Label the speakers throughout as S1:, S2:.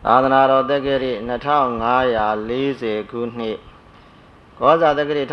S1: သာသနာတော်တက္ကရာ2540ခုနှစ်ကောဇာတက္ကရာ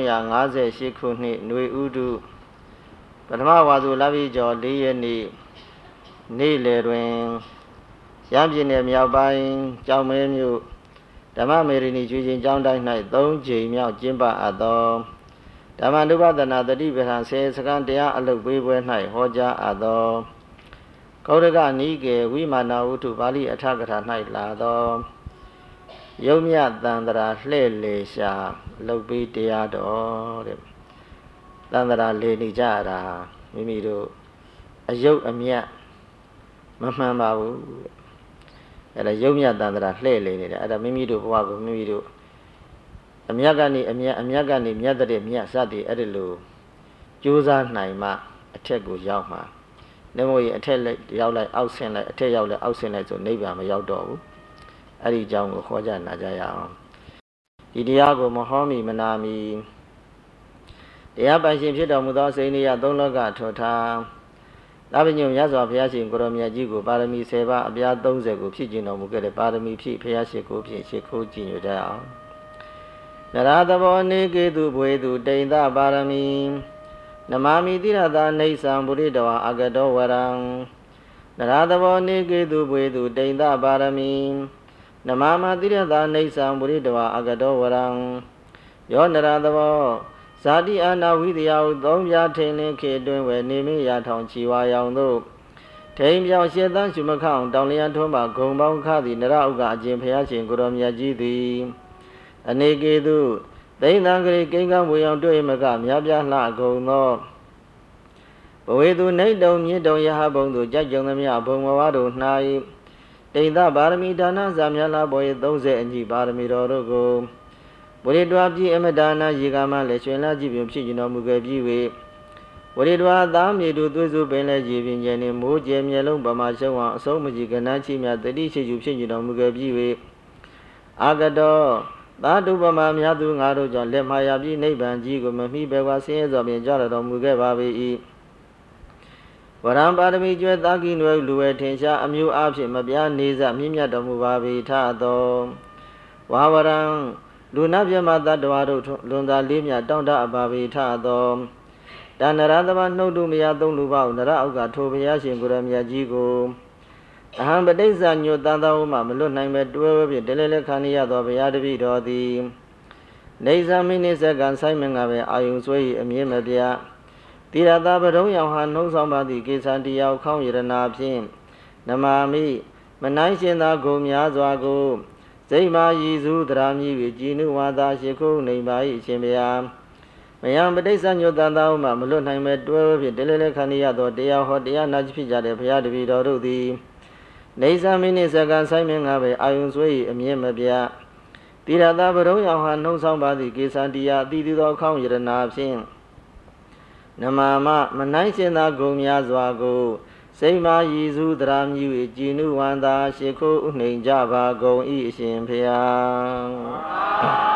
S1: 1358ခုနှစ်ຫນွေဥတုပထမဝါဆိုလပြည့်ကျော်4ရက်နေ့နေ့လယ်တွင်ရမ်းပြည်နယ်မြောက်ပိုင်းကျောက်မဲမြို့ဓမ္မမေရီနီကျွေးချင်းကျောင်းတိုင်း၌3ကြိမ်မြောက်ကျင်းပအပ်သောဓမ္မနုပဒနာတတိပဌာန်10စက္ကန့်တရားအလုပ်ပေးပွဲ၌ဟောကြားအပ်သောကောရကနိကေဝိမာနာဝုထုပါဠိအထကထာ၌လာသောယုံမြတန္တရာလှဲ့လေရှာလုပ်ပေးတရားတော်တဲ့တန္တရာလေနေကြတာမိမိတို့အယုတ်အမြတ်မမှန်ပါဘူးအဲ့ဒါယုံမြတန္တရာလှဲ့လေနေတယ်အဲ့ဒါမိမိတို့ဘဝကိုမိမိတို့အမြတ်ကနေအမြတ်အမြတ်ကနေမြတ်တဲ့မြတ်စသည်အဲ့ဒီလိုကြိုးစားနိုင်မှအထက်ကိုရောက်မှာနေမို့ရင်အထက်ရောက်လိုက်အောက်ဆင်းလိုက်အထက်ရောက်လိုက်အောက်ဆင်းလိုက်ဆိုနိဗ္ဗာန်မရောက်တော့ဘူးအဲ့ဒီအကြောင်းကိုဟောကြားနာကြရအောင်ဒီတရားကိုမဟောမီမနာမီတရားပိုင်ရှင်ဖြစ်တော်မူသောစိန်ရသုံးလောကထောထားလပညုံရသောဘုရားရှင်ကိုရောမြတ်ကြီးကိုပါရမီ10ပါးအပြား30ကိုဖြည့်ကျင့်တော်မူခဲ့တဲ့ပါရမီဖြည့်ဘုရားရှိခိုးဖြင့်ရှိခိုးကြည်ညိုကြအောင်နရသဘောနေကေတုဘွေတုတိန်သပါရမီနမမိတိရတာနေသံပုရိတဝါအကတောဝရံနရသဘောနေကေတုဘွေတုတိန်သပါရမီနမမတိရတာနေသံပုရိတဝါအကတောဝရံယောနရသဘောဇာတိအာနာဝိတယဟုသုံးပြထင်လင်းခေတွင်ဝယ်နေမင်းရထောင်ချီဝါရောင်တို့ထိန်ပြောင်ရှေသန်းရှုမခောင်တောင်လျံထွန်းပါဂုံပေါင်းခသည်နရဥကအကျင့်ဘုရားရှင်ကိုရောမြတ်ကြီးသည်အနေကေတုသိမ့်သံဂရိကိန်းကံဝေအောင်တွေ့မကမြားပြားလှကုန်သောဘဝေသူနေတုံမြင့်တုံယဟဘုံသူကြိုက်ကြုံသမျှဘုံဘဝတို့၌တိန်သပါရမီဒါနဇာမြလာဘောရေ30အညီပါရမီတော်တို့ကိုဝရိတွာပြည့်အမဒါနာရေကမလည်းရှင်လာကြည့်ပြုဖြစ်ကျင်တော်မူခဲ့ပြီး၍ဝရိတွာသားမြေတို့သွေးစုပင်လည်းရေပင်ကျဲနှင့်မိုးကျဲမျက်လုံးပမာရှုံးအောင်အဆုံးမကြီးကဏ္ဍချီမြတတိရှိကျဖြစ်ကျင်တော်မူခဲ့ပြီး၍အာကတောသာတုပမာများသူငါတို့ကြောင့်လက်မှာရပြီးနိဗ္ဗာန်ကြီးကိုမမိဘဲဝါဆင်းရဲစွာဖြင့်ကြတော်မူခဲ့ပါ၏ဝရံပါရမီကျွဲသာကိနွယ်လူဝဲထင်ရှားအမျိုးအဖြစ်မပြားနေစမြင့်မြတ်တော်မူပါ၏ထသောဝါဝရံလူနာပြမတ္တဝါတို့လွန်သာလေးမြတောင်းတအပ်ပါ၏ထသောတဏ္ဍရသမနှုတ်တုမယသုံးလူပေါနရအောက်ကထိုဘုရားရှင်ကိုရမြတ်ကြီးကိုအဟံပဋိစ္စညုတန်သောမှမလွတ်နိုင်ပဲတွဲဝဲဖြင့်တလဲလဲခံရသောဘုရားတပည့်တော်သည်နေဇာမိနိစက္ကံဆိုင်မင်္ဂပဲအာယုံဆွဲ၏အမြင့်မပြတိရတာပဒုံယောင်ဟာနှုံးဆောင်ပါသည့်ကေသံတရားခေါင်းယရနာဖြင့်နမာမိမနိုင်ရှင်သာဂုံများစွာကိုစိတ်မာရည်စုတရာမြည်၍ကြည်နုဝါသာရှိခိုးနေပါ၏အရှင်ဘုရားမယံပဋိစ္စညုတန်သောမှမလွတ်နိုင်ပဲတွဲဝဲဖြင့်တလဲလဲခံရသောတရားဟောတရားနာဖြစ်ကြတဲ့ဘုရားတပည့်တော်တို့သည်နေသမိနိစကံဆိုင်မင်္ဂပဲအာယုံဆွေ၏အမြင့်မပြတိရတာပရုံယောင်ဟာနှုံးဆောင်ပါသည့်ကေသံတရားအတိတိသောခေါင်းယရနာဖြင့်နမမနိုင်ရှင်သာဂုံများစွာကိုစိတ်မာရည်စုတရာမြည်၍ကြည်နုဝန္တာရှိခိုးဥနှိမ်ကြပါကုန်၏အရှင်ဘုရား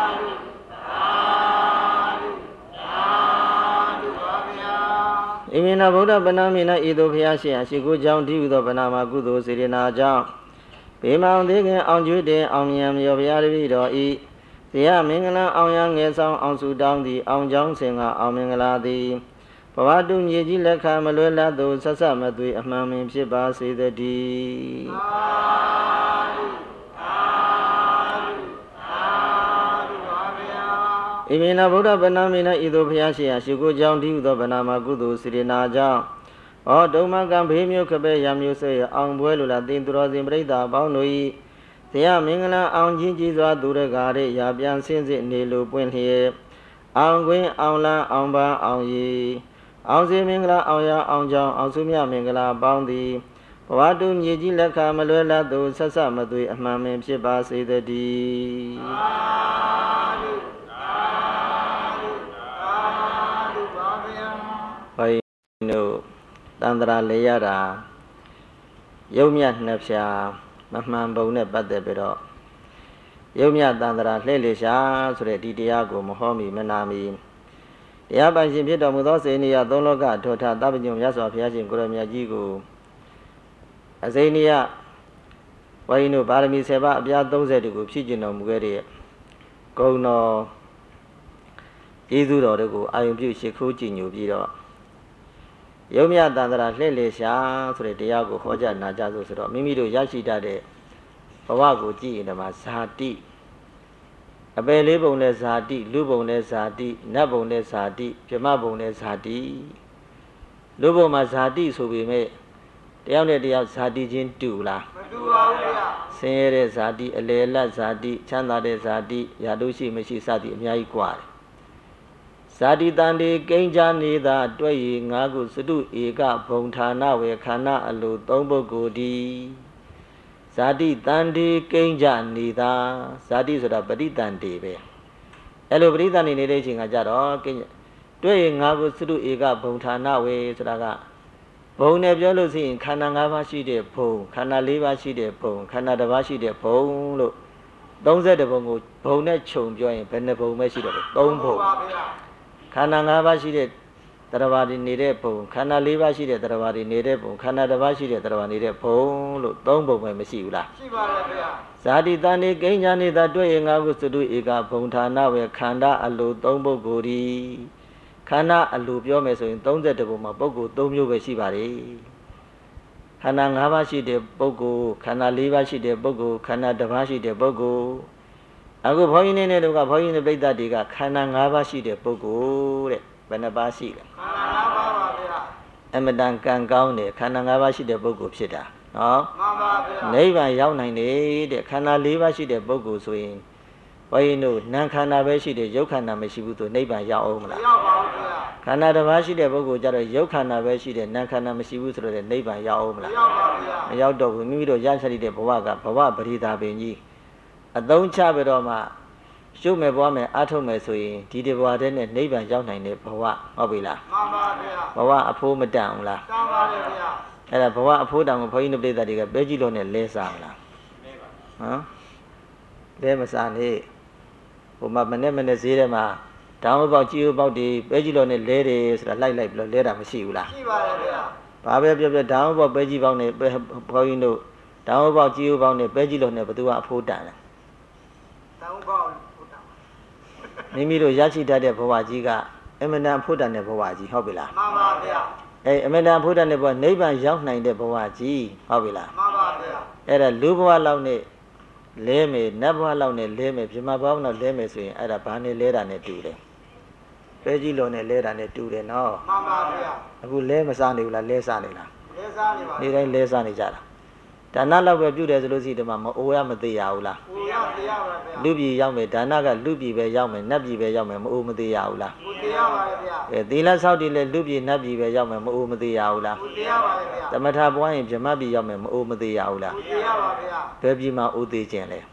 S1: ဣမိနာဗုဒ္ဓဗနာမိနာဤသို့ဘုရားရှင်အရှိခိုးကြောင့်ဒီဟုသောဗနာမှာကုသိုလ်စေရနာကြောင့်ဘေမောင်သေးခင်အောင်ကျွေးတင်အောင်မြံမြော်ဘုရားတပည့်တော်ဤဇေယမင်္ဂလာအောင်ရငယ်ဆောင်အောင်စုတောင်းသည်အောင်ကြောင်းစင်ကအောင်မင်္ဂလာသည်ဘဝတုမြေကြီးလက်ခံမလွဲလတ်သို့ဆက်ဆက်မသွေအမှန်ပင်ဖြစ်ပါစေတည်းဣမိနာဗုဒ္ဓဗနာမိနာဤသို့ဘုရားရှင်အရှိခိုးကြောင့်ဒီဟုသောဗနာမှာကုသိုလ်စေရနာကြောင့်ဩဒုမကံဘေးမျိုးခပဲရမျိုးစေအောင်ပွဲလိုလားတင်သူတော်စင်ပြိဿအပေါင်းတို့၏ဇေယမင်္ဂလာအောင်ကြီးကြီးစွာသူရကားရာပြန်ဆင်းစစ်နေလိုပွင့်လျက်အောင်ကွင်းအောင်လန်းအောင်ပန်းအောင်ရည်အောင်စေမင်္ဂလာအောင်ရအောင်ကြောင့်အောင်စုမြမင်္ဂလာပေါင်းသည်ဘဝတုမြေကြီးလက်ခမလွဲလတ်သို့ဆက်ဆက်မသွေအမှန်ပင်ဖြစ်ပါစေတည်းဘိုင်းတို့တန္တရာလေရတာယုံမြတ်နှစ်ဖြာမမှန်ပုံနဲ့ပတ်သက်ပြီးတော့ယုံမြတ်တန္တရာလှည့်လေရှာဆိုတဲ့ဒီတရားကိုမဟောမီမနာမီတရားပိုင်ရှင်ဖြစ်တော်မူသောစေနိယသုံးလောကထောထသဗ္ဗညုံမြတ်စွာဘုရားရှင်ကိုရမြတ်ကြီးကိုအစေနိယဝိုင်းတို့ပါရမီ7ပါးအပြား30ကိုဖြည့်ကျင်တော်မူခဲ့တဲ့ဂုဏ်တော်ကျေးဇူးတော်တို့ကိုအာယုံပြုရှိခိုးကြည်ညိုပြီးတော့ယုံမြတန်တရာလှည့်လေရှာဆိုတဲ့တရားကိုဟောကြားနာကြားဆိုတော့မိမိတို့ရရှိတတ်တဲ့ဘဝကိုကြည်ရင်ဓမ္မဇာတိအပယ်လေးပုံနဲ့ဇာတိလူပုံနဲ့ဇာတိနတ်ပုံနဲ့ဇာတိပြမပုံနဲ့ဇာတိလူပုံမှာဇာတိဆိုပေမဲ့တယောက်နဲ့တယောက်ဇာတိချင်းတူလားမတူပါဘူးဗျာဆင်းရဲတဲ့ဇာတိအလယ်လတ်ဇာတိချမ်းသာတဲ့ဇာတိရာတို့ရှိမရှိစသည်အများကြီးกว่าတယ်ဇာတိတန်ဒီကိန်းချနေသာတွေ့ရငါးခုစတုဧကဘုံဌာနဝေခန္ဓာအလိုသုံးပုဂ္ဂိုလ်ဒီဇာတိတန်ဒီကိန်းချနေသာဇာတိဆိုတာပရိတန်ဒီပဲအဲ့လိုပရိတန်ဒီနေတဲ့အချိန်ကကြတော့တွေ့ရငါးခုစတုဧကဘုံဌာနဝေဆိုတာကဘုံနဲ့ပြောလို့ရှိရင်ခန္ဓာ၅ပါးရှိတဲ့ဘုံခန္ဓာ၄ပါးရှိတဲ့ဘုံခန္ဓာတစ်ပါးရှိတဲ့ဘုံလို့30ဘုံကိုဘုံနဲ့ခြုံပြောရင်ဘယ်နှဘုံပဲရှိတော့လဲ3ဘုံခန္ဓာ၅ပါးရှိတဲ့တရားဘာတွေနေတဲ့ဘုံခန္ဓာ၄ပါးရှိတဲ့တရားဘာတွေနေတဲ့ဘုံခန္ဓာတစ်ပါးရှိတဲ့တရားဘာနေတဲ့ဘုံလို့3ဘုံပဲမရှိဘူးလားရှိပါတယ်ဗျာဇာတိတန်နေကိဉ္ညာနေတာတွေ့ရင်ငါကိုစတုဧကဘုံဌာနပဲခန္ဓာအလို3ပုဂ္ဂိုလ်ဒီခန္ဓာအလိုပြောမယ်ဆိုရင်32ဘုံမှာပုဂ္ဂိုလ်3မျိုးပဲရှိပါတယ်ခန္ဓာ5ပါးရှိတဲ့ပုဂ္ဂိုလ်ခန္ဓာ4ပါးရှိတဲ့ပုဂ္ဂိုလ်ခန္ဓာ1ပါးရှိတဲ့ပုဂ္ဂိုလ်အခုဘုန်းကြီးနဲ့တို့ကဘုန်းကြီးနဲ့ပြိဿတွေကခန္ဓာ5ပါးရှိတဲ့ပုဂ္ဂိုလ်တဲ့ဘယ်နှပါးရှိလဲခန္ဓာ5ပါးပါဗျာအမတန်ကံကောင်းတယ်ခန္ဓာ5ပါးရှိတဲ့ပုဂ္ဂိုလ်ဖြစ်တာနော်မှန်ပါဗျာနိဗ္ဗာန်ရောက်နိုင်တယ်တဲ့ခန္ဓာ4ပါးရှိတဲ့ပုဂ္ဂိုလ်ဆိုရင်ဘုန်းကြီးတို့နာမ်ခန္ဓာပဲရှိတယ်ရုပ်ခန္ဓာမရှိဘူးဆိုနိဗ္ဗာန်ရောက်အောင်မလားမရောက်ပါဘူးဗျာခန္ဓာတစ်ပါးရှိတဲ့ပုဂ္ဂိုလ်ကြတော့ရုပ်ခန္ဓာပဲရှိတယ်နာမ်ခန္ဓာမရှိဘူးဆိုတော့နိဗ္ဗာန်ရောက်အောင်မလားမရောက်ပါဘူးဗျာမရောက်တော့ဘူးမိမိတို့ရရှိတဲ့ဘဝကဘဝပရိဒါပင်ကြီးအသုံးချပြီးတော့မှရှုမဲ့ဘဝမဲ့အထုတ်မဲ့ဆိုရင်ဒီတဘဝတည်းနဲ့နိဗ္ဗာန်ရောက်နိုင်တဲ့ဘဝဟုတ်ပြီလားမှန်ပါဗျာဘဝအဖိုးမတန်ဘူးလားတန်ပါလေဗျာအဲ့ဒါဘဝအဖိုးတန်ကိုဘုန်းကြီးတို့ပြိဿတွေကပဲကြည့်လို့နဲ့လဲစားမလားလဲပါဟမ်လဲမစားနေဟိုမှာမနေ့ဈေးထဲမှာတောင်းပေါက်ကြီးပေါက်ဒီပဲကြည့်လို့နဲ့လဲတယ်ဆိုတာလိုက်ပြီးတော့လဲတာမရှိဘူးလားရှိပါတယ်ဗျာဘာပဲပြောတောင်းပေါက်ပဲကြည့်ပေါက်နဲ့ဘုန်းကြီးတို့တောင်းပေါက်ကြီးပေါက်နဲ့ပဲကြည့်လို့နဲ့ဘသူကအဖိုးတန်လဲတောင်းပေါက်မိမိတို့ရရှိတတ်တဲ့ဘဝကြီးကအမတန်ဖို့တန်တဲ့ဘဝကြီးဟုတ်ပြီလားမှန်ပါဗျာအမတန်ဖို့တန်တဲ့ဘဝနိဗ္ဗာန်ရောက်နိုင်တဲ့ဘဝကြီးဟုတ်ပြီလားမှန်ပါဗျာအဲ့ဒါလူဘဝလောက်နဲ့လဲမယ်နတ်ဘဝလောက်နဲ့လဲမယ်ပြမဘဝလောက်လဲမယ်ဆိုရင်အဲ့ဒါဘာနဲ့လဲတာနဲ့တူတယ်ပဲကြီးလုံးနဲ့လဲတာနဲ့တူတယ်နော်မှန်ပါဗျာအခုလဲမစားနေဘူးလားလဲစားနေလားလဲစားနေပါနေတိုင်းလဲစားနေကြတာဒါနလောက်ပဲပြုတယ်ဆိုလို့ရှိရင်ဒီမှာမအိုရမသေးရဘူးလားအိုရသေးရပါဗျာလူပြည်ရောက်မယ်ဒါနကလူပြည်ပဲရောက်မယ်နတ်ပြည်ပဲရောက်မယ်မအိုမသေးရဘူးလားမအိုသေးရပါဗျာသီလဆောက်တည်လဲလူပြည်နတ်ပြည်ပဲရောက်မယ်မအိုမသေးရဘူးလားမအိုသေးရပါဗျာသမထပွားရင်ဗြဟ္မပြည်ရောက်မယ်မအိုမသေးရဘူးလားမအိုသေးရပါဗျာဘယ်ပြည်မှာအိုသေးခြင်းလဲ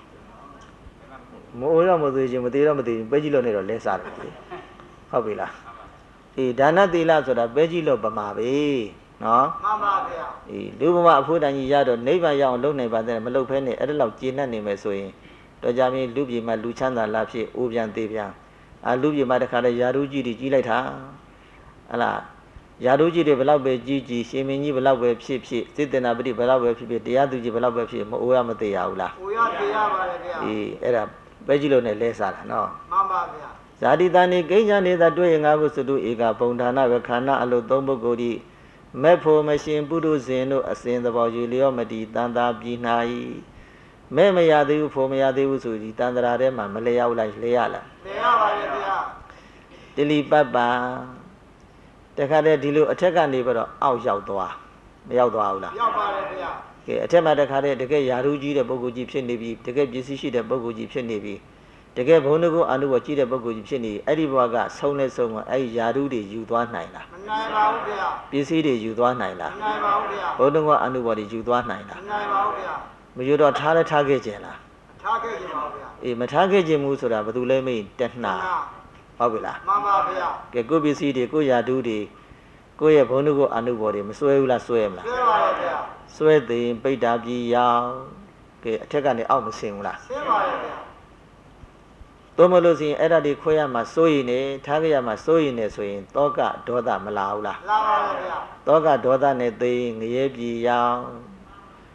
S1: မအိုရမသေးခြင်းမသေးတော့မသေးဘူးပဲကြည့်လို့နေတော့လဲစားတယ်ဟုတ်ပြီလားဒါနသီလဆိုတာပဲကြည့်လို့ပမာပဲနော်မှန်ပါဗျာလူဘဝအဖို့တန်ကြီးရတော့နိဗ္ဗာန်ရောက်အောင်လုပ်နိုင်ပါတယ်မလုပ်ဖဲနဲ့အဲ့ဒါလောက်ကျေနပ်နေမယ်ဆိုရင်တော့ကြမင်းလူပြည်မှာလူချမ်းသာလာဖြစ်အိုးပြန်သေးပြန်လူပြည်မှာတခါတည်းယာရုကြီးတွေကြီးလိုက်တာဟလားယာရုကြီးတွေဘလောက်ပဲကြီးရှင်မင်းကြီးဘလောက်ပဲဖြစ်စေတနာပတိဘလောက်ပဲဖြစ်တရားသူကြီးဘလောက်ပဲဖြစ်မအိုးရမသေးရဘူးလားအိုးရသေးရပါတယ်ဗျာအဲ့ဒါပဲကြည့်လို့နဲ့လဲစားတာနော်မှန်ပါဗျာဇာတိတန်နေကိဉ္စနေတာတွေ့ရင်ငါ့ကိုစတုဧကဘုံဌာနပဲခန္ဓာအလို3ပုဂ္ဂိုလ်ဒီမဲ့ဖို့မရှင်ပုရုဇဉ်တို့အစဉ်သဘောယူလျောမတည်တန်တာပြည်၌မဲ့မရသေးဘူးဖို့မရသေးဘူးဆိုဒီတန်တရာထဲမှာမလဲရောက်လိုက်လဲရလားလဲရပါရဲ့ဗျာတလီပတ်ပါတခါတည်းဒီလိုအထက်ကနေပြီးတော့အောက်ရောက်သွားမရောက်သွားဘူးလားရောက်ပါတယ်ဗျာကဲအထက်မှာတခါတည်းတကယ်ယာရုကြီးတဲ့ပုဂ္ဂိုလ်ကြီးဖြစ်နေပြီတကယ်ပစ္စည်းရှိတဲ့ပုဂ္ဂိုလ်ကြီးဖြစ်နေပြီတကယ်ဘုံတကုအနုဘောကြီးတဲ့ပုဂ္ဂိုလ်ကြီးဖြစ်နေအဲ့ဒီဘဝကဆုံးလဲဆုံးကအဲ့ဒီယာရုတွေယူသွားနိုင်လားမနိုင်ပါဘူးဗျာပစ္စည်းတွေယူသွားနိုင်လားမနိုင်ပါဘူးဗျာဘုံတကုအနုဘောတွေယူသွားနိုင်လားမနိုင်ပါဘူးဗျာမယူတော့ထားလဲထားခဲ့ခြင်းလားထားခဲ့ခြင်းပါဗျာမထားခဲ့ခြင်းဘူးဆိုတာဘာလို့လဲမေးတဏှာဟုတ်ပြီလားမှန်ပါဗျာကဲကိုပစ္စည်းတွေကိုယာရုတွေကိုရဲ့ဘုံတကုအနုဘောတွေမစွဲဘူးလားစွဲမလားစွဲပါရဲ့ဗျာစွဲသိရင်ပိဋ္ဌာပြည်ရောက်ကဲအထက်ကနေအောက်မဆင်ဘူးလားဆင်းပါရဲ့ဗျာသို့မလို့ဆိုရင်အဲ့ဒါဒီခွဲရမှာစိုးရင်နေထားကြရမှာစိုးရင်နေဆိုရင်တောကဒေါသမလာဘူးလားလာပါပါဗျာတောကဒေါသနဲ့သိငရဲပြည်ရောင်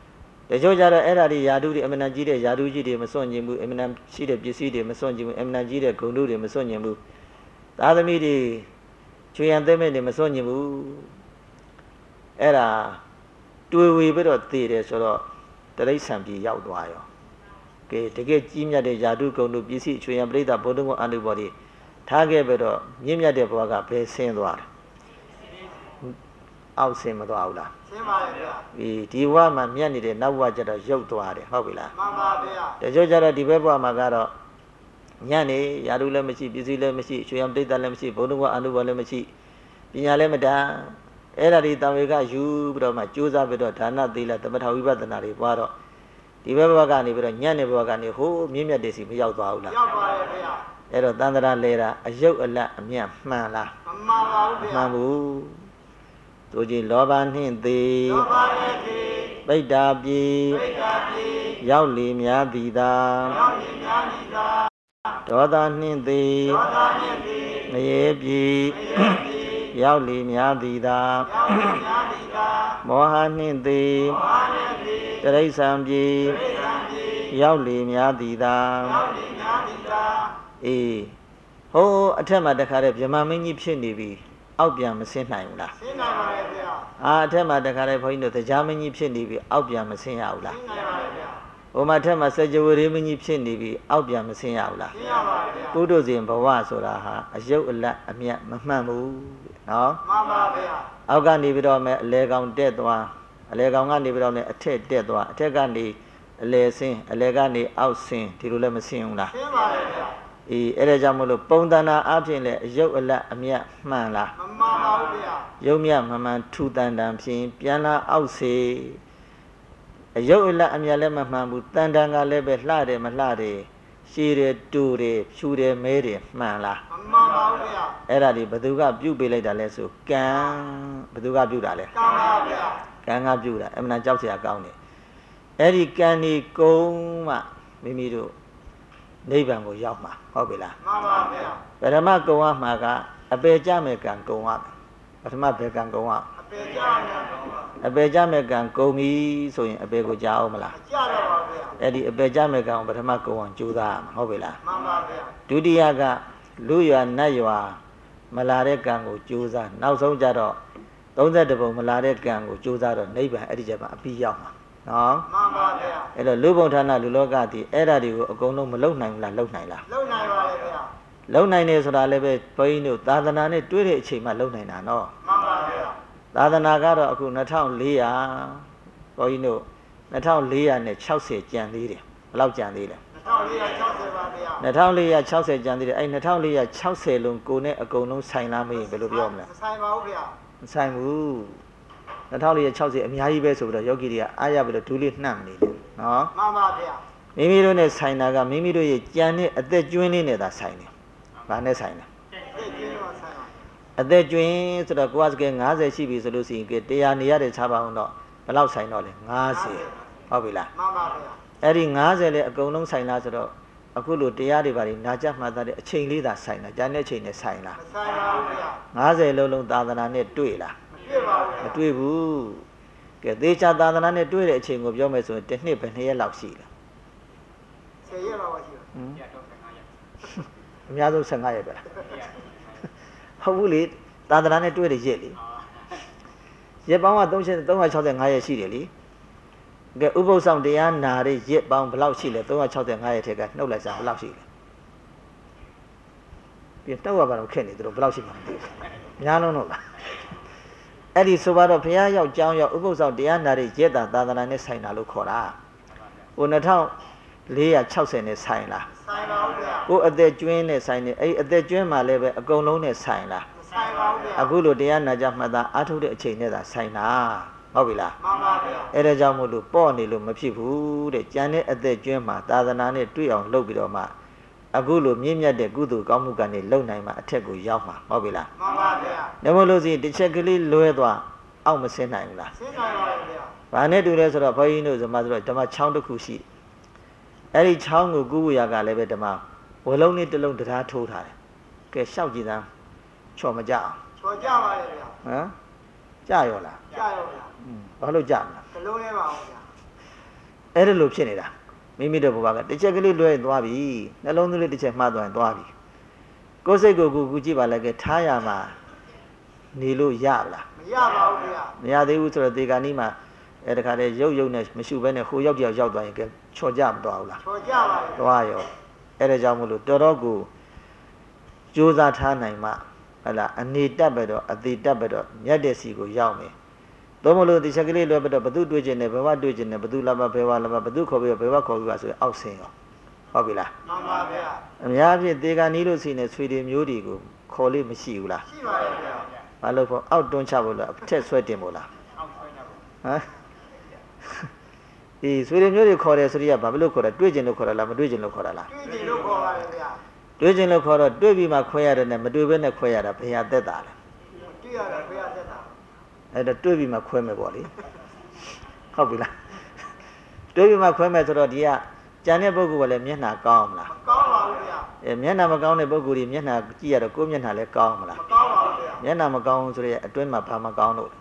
S1: တချို့ကြတော့အဲ့ဒါတွေယာတုတွေအမှန်တန်ကြီးတဲ့ယာတုကြီးတွေမစွန့်ကျင်ဘူးအမှန်တန်ရှိတဲ့ပစ္စည်းတွေမစွန့်ကျင်ဘူးအမှန်တန်ကြီးတဲ့ဂုဏ်တို့တွေမစွန့်ကျင်ဘူးသားသမီးတွေချွေရန်သိမဲ့တွေမစွန့်ကျင်ဘူးအဲ့ဒါတွေ့ဝေပြီးတော့သိတယ်ဆိုတော့တရိစ္ဆာန်ပြည်ရောက်သွားရောကဲတကယ်ကြီးမြတ်တဲ့ယာတုဂုဏ်တို့ပစ္စည်းချွေရန်ပြိဿဘုဒ္ဓဘုအနုဘော်တွေထားခဲ့ပြီးတော့မြင့်မြတ်တဲ့ဘဝကဘယ်ဆင်းသွားတယ်အောက်ဆင်းမသွားဘူးလားဆင်းပါရဲ့ဗျာဒီဘဝမှာမြတ်နေတဲ့နောက်ဘဝကျတော့ရုပ်သွားတယ်ဟုတ်ပြီလားမှန်ပါဗျာတချို့ကျတော့ဒီဘက်ဘဝမှာကတော့ညနေယာတုလည်းမရှိပစ္စည်းလည်းမရှိချွေရန်ပြိဿလည်းမရှိဘုဒ္ဓဘုအနုဘော်လည်းမရှိပညာလည်းမတန်အဲ့ဒါဒီတံဝေကယူပြီးတော့မှကြိုးစားပြီးတော့ဒါနသီလသမထဝိပဿနာတွေပွားတော့ဒီဘက်ဘဝကနေပြီးတော့ညနေဘဝကနေဟိုးမြင့်မြတ်တဲ့စီမရောက်သွားဘူးလားရောက်ပါရဲ့ဗျာအဲ့တော့တန်တရာလဲတာအယုတ်အလတ်အမြတ်မှန်လားမမှန်ပါဘူးဗျာမှန်ဘူးသူကြီးလောဘနှင့်သေးလောဘနှင့်သေးပိဋ္ဌာပြေရောက်လီများသည်သာရောက်လီများသည်သာဒေါသနှင့်သေးဒေါသနှင့်သေးငရေပြေရောက်လီများသည်သာရောက်လီများသည်သာမောဟနှင့်သေးမောဟနှင့်သေးတရိစ္ဆာန်ပြေရောက်လီများသည်သာရောက်လီများသည်သာအေးဟိုးအထက်မှာတခါတည်းဗြဟ္မာမင်းကြီးဖြစ်နေပြီအောက်ပြန်မဆင်းနိုင်ဘူးလားဆင်းနိုင်ပါရဲ့ဗျာအထက်မှာတခါတည်းဘုန်းကြီးတို့တရားမင်းကြီးဖြစ်နေပြီအောက်ပြန်မဆင်းရဘူးလားဆင်းနိုင်ပါရဲ့ဗျာဟိုမှာထက်မှာစัจ java ရေမင်းကြီးဖြစ်နေပြီအောက်ပြန်မဆင်းရဘူးလားဆင်းရပါရဲ့ဗျာပုထုဇဉ်ဘဝဆိုတာဟာအယုတ်အလတ်အမြတ်မမှန်ဘူးနော်မှန်ပါဗျာအောက်ကနေပြီးတော့မဲ့အလဲကောင်တက်သွားအလဲကောင်ကနေပြီးတော့နဲ့အထက်တက်သွားအထက်ကနေအလဲဆင်းအလဲကနေအောက်ဆင်းဒီလိုလည်းမဆင်းဘူးလားဆင်းပါရဲ့ဗျာအေးအဲ့ဒါကြောင့်မလို့ပုံတဏ္ဍာအဖြစ်လဲအယုတ်အလတ်အမြတ်မှန်လားမမှန်ပါဘူးဗျာယုတ်မြတ်မမှန်ထူတန်တန်ဖြင့်ပြန်လာအောက်စေအယုတ်အလတ်အမြတ်လည်းမမှန်ဘူးတန်တန်ကလည်းပဲလှတယ်မလှတယ်ရှည်တယ်တူတယ်ဖြူတယ်မဲတယ်မှန်လားမမှန်ပါဘူးဗျာအဲ့ဒါဒီဘသူကပြုတ်ပေးလိုက်တာလဲဆိုကံဘသူကပြုတ်တာလဲကံပါဗျာကံကပြုတ်တာအမှန်ကြောက်စရာကောင်းတယ်အဲ့ဒီကံဒီကုံမှမိမိတို့နိဗ္ဗာန်ကိုရောက်မှာဟုတ်ပြီလားမှန်ပါဗျာပထမကုံရမှာကအပေကြမဲ့ကံကုံရပထမဘယ်ကံကုံရအပေကြမဲ့ကုံရအပေကြမဲ့ကံကုံပြီဆိုရင်အပေကိုကြားအောင်မလားကြားတော့ပါဗျာအဲ့ဒီအပေကြမဲ့ကံကိုပထမကုံအောင်ကြိုးစားရမှာဟုတ်ပြီလားမှန်ပါဗျာဒုတိယကလူရွာနတ်ရွာမလာတဲ့ကံကိုကြိုးစားနောက်ဆုံးကြတော့32ပုံမလာတဲ့ကံကိုကြိုးစားတော့နိဗ္ဗာန်အဲ့ဒီကျမှအပြီးရောက်မှာနော်မှန်ပါဗျာအဲ့တော့လူဘုံဌာနလူလောကတည်အဲ့ဓာတွေကိုအကုန်လုံးမလုံနိုင်ဘူးလားလုံနိုင်လားလုံနိုင်ပါလေဗျာလုံနိုင်နေဆိုတာလည်းပဲဘုန်းကြီးတို့သာသနာနဲ့တွေ့တဲ့အချိန်မှလုံနိုင်တာနော်မှန်ပါဗျာသာသနာကတော့အခု2400ဘုန်းကြီးတို့2460ကျန်သေးတယ်ဘယ်လောက်ကျန်သေးလဲ2460ပါဗျာ2460ကျန်သေးတယ်အဲ့2460လုံးကိုနဲ့အကုန်လုံးဆိုင်လားမင်းဘယ်လိုပြောမလဲမဆိုင်ပါဘူးဗျာမဆိုင်ဘူး2460အများကြီးပဲဆိုပြီးတော့ယောဂီတွေကအားရပြီးတော့ဒူးလေးနှံ့နေတယ်နော်မှန်ပါဗျာမိမိတို့နဲ့ဆိုင်တာကမိမိတို့ရဲ့ကြံတဲ့အသက်ကျွင်းလေးနဲ့သာဆိုင်တယ်။ဘာနဲ့ဆိုင်လဲ။အသက်ကျွင်းဆိုတော့ကိုယ်ကစကဲ90ရှိပြီဆိုလို့ရှိရင်ကဲ100နေရတဲ့ခြားပါအောင်တော့ဘယ်လောက်ဆိုင်တော့လဲ90ဟုတ်ပြီလားမှန်ပါဗျာအဲ့ဒီ90လေအကုန်လုံးဆိုင်လားဆိုတော့အခုလိုတရားတွေပါနေနာကြမှတ်တဲ့အချိန်လေးသာဆိုင်လားကြံတဲ့အချိန်နဲ့ဆိုင်လားမဆိုင်ပါဘူးဗျာ90လုံးလုံးသာသနာနဲ့တွေ့လားမတွေ့ဘူးကဲသေချာသာသနာနဲ့တွေ့တဲ့အချိန်ကိုပြောမယ်ဆိုရင်တစ်နှစ်ပဲ2ရက်လောက်ရှိလား10ရက်လောက်ပါရှိတယ်အများဆုံး15ရက်ပဲလားဟုတ်ဘူးလေသာသနာနဲ့တွေ့တဲ့ရက်လေရက်ပေါင်းက365ရက်ရှိတယ်လေကဲဥပုသ်ဆောင်တရားနာတဲ့ရက်ပေါင်းဘယ်လောက်ရှိလဲ365ရက်ထဲကနှုတ်လိုက်စားဘယ်လောက်ရှိလဲပြီးတော့ရပါတော့ခက်နေသူတို့ဘယ်လောက်ရှိမှမသိဘူးများလုံးတော့လားအဲ့ဒီဆိုတော့ဘုရားရောက်ကြောင်းရောက်ဥပုသ်ဆောင်တရားနာတဲ့ရက်သာသနာနဲ့ဆိုင်တာလို့ခေါ်တာဟို2460နဲ့ဆိုင်လားဆိုင်ပါဘူးဗျာကိုအသက်ကျွင်းနဲ့ဆိုင်နေအဲ့အသက်ကျွင်းမှာလည်းပဲအကုန်လုံးနဲ့ဆိုင်လားဆိုင်ပါဘူးဗျာအခုလိုတရားနာကြမှတ်သားအားထုတ်တဲ့အချိန်နဲ့သာဆိုင်တာဟုတ်ပြီလားမှန်ပါဗျာအဲ့ဒါကြောင့်မို့လို့ပေါ့နေလို့မဖြစ်ဘူးတဲ့ကြံတဲ့အသက်ကျွင်းမှာသာသနာနဲ့တွေ့အောင်လုပ်ပြီးတော့မှအခုလိုမြင့်မြတ်တဲ့ကုသိုလ်ကောင်းမှုကနေလုံနိုင်မှာအထက်ကိုရောက်မှာဟုတ်ပြီလားမှန်ပါဗျာဒါမို့လို့စီတစ်ချက်ကလေးလွဲသွားအောက်မဆင်းနိုင်ဘူးလားဆင်းနိုင်ပါဗျာဘာနဲ့တူလဲဆိုတော့ဘုန်းကြီးတို့ဆိုမှဆိုတော့ဓမ္မချောင်းတစ်ခုရှိအဲ့ဒီချောင်းကိုကူးဖို့ရကလည်းပဲဓမ္မဝလုံးလေးတစ်လုံးတရားထိုးထားတယ်ကဲရှောက်ကြည့်သမ်းချော်မကြအောင်ချော်ကြပါရဲ့ဗျာဟမ်ကြရောလားကြရောဗျာဘာလို့ကြမလဲကလုံးလေးပါအောင်ဗျာ
S2: အဲ့ဒါလို့ဖြစ်နေတာမိမိတို့ဘဝကတစ်ချက်ကလေးလွဲသွားပြီနှလုံးသွင်းလေးတစ်ချက်မှားသွားရင်သွားပြီကိုယ်စိတ်ကိုကူကြည့်ပါလိုက်ကထားရမှာနေလို့ရပါလားမရပါဘူးဗျာမရသေးဘူးဆိုတော့ဒီကနေ့မှာအဲ့တခါတည်းရုပ်နဲ့မရှိဘဲနဲ့ဟိုရောက်တယောက်ရောက်သွားရင်ကချော်ကြမသွားဘူးလားချော်ကြပါဘူးသွားရောအဲ့ဒါကြောင့်မလို့တော်တော်ကိုကြိုးစားထားနိုင်မှဟလာအနေတက်ပဲတော့အသေးတက်ပဲတော့မြတ်တဲ့စီကိုရောက်မယ်တော့မလို့ဒီချက်ကလေးလွယ်ပဲတော့ဘသူတွေ့ကျင်တယ်ဘယ်ဝတွေ့ကျင်တယ်ဘသူလာမဘယ်ဝလာမဘသူခေါ်ပြီးဘယ်ဝခေါ်ပြီးပါဆိုအောက်ဆင်းရောဟုတ်ပြီလားမှန်ပါဗျာအများဖြင့်တေကနီးလို့စီနေဆွေတွေမျိုးတွေကိုခေါ်လို့မရှိဘူးလားရှိပါရဲ့ဗျာဘာလို့ဖို့အောက်တွန်းချဖို့လားအထက်ဆွဲတင်ဖို့လားအောက်ဆွဲနေဖို့ဟမ်ဒီဆွေတွေမျိုးတွေခေါ်တယ်ဆိုတော့ဘာလို့ခေါ်တာတွေ့ကျင်လို့ခေါ်တာလားမတွေ့ကျင်လို့ခေါ်တာလားတွေ့ကျင်လို့ခေါ်ပါတယ်ဗျာတွေ့ကျင်လို့ခေါ်တော့တွေ့ပြီးမှခွဲရတယ်နဲ့မတွေ့ဘဲနဲ့ခွဲရတာဘယ်ဟာသက်တာလဲတွေ့ရတာဘယ်ဟာသက်တာအဲ့ဒါတွေ့ပြီးမှခွဲမယ်ပေါ့လေဟုတ်ပြီလားတွေ့ပြီးမှခွဲမယ်ဆိုတော့ဒီကကျန်တဲ့ပုဂ္ဂိုလ်ကလည်းမျက်နှာကောင်းမလားမကောင်းပါဘူးဗျာမျက်နှာမကောင်းတဲ့ပုဂ္ဂိုလ်ကြီးမျက်နှာကြည့်ရတော့ကိုယ်မျက်နှာလည်းကောင်းမလားမကောင်းပါဘူးဗျာမျက်နှာမကောင်းဆိုရဲအတွင်းမှာဘာမကောင်းလို့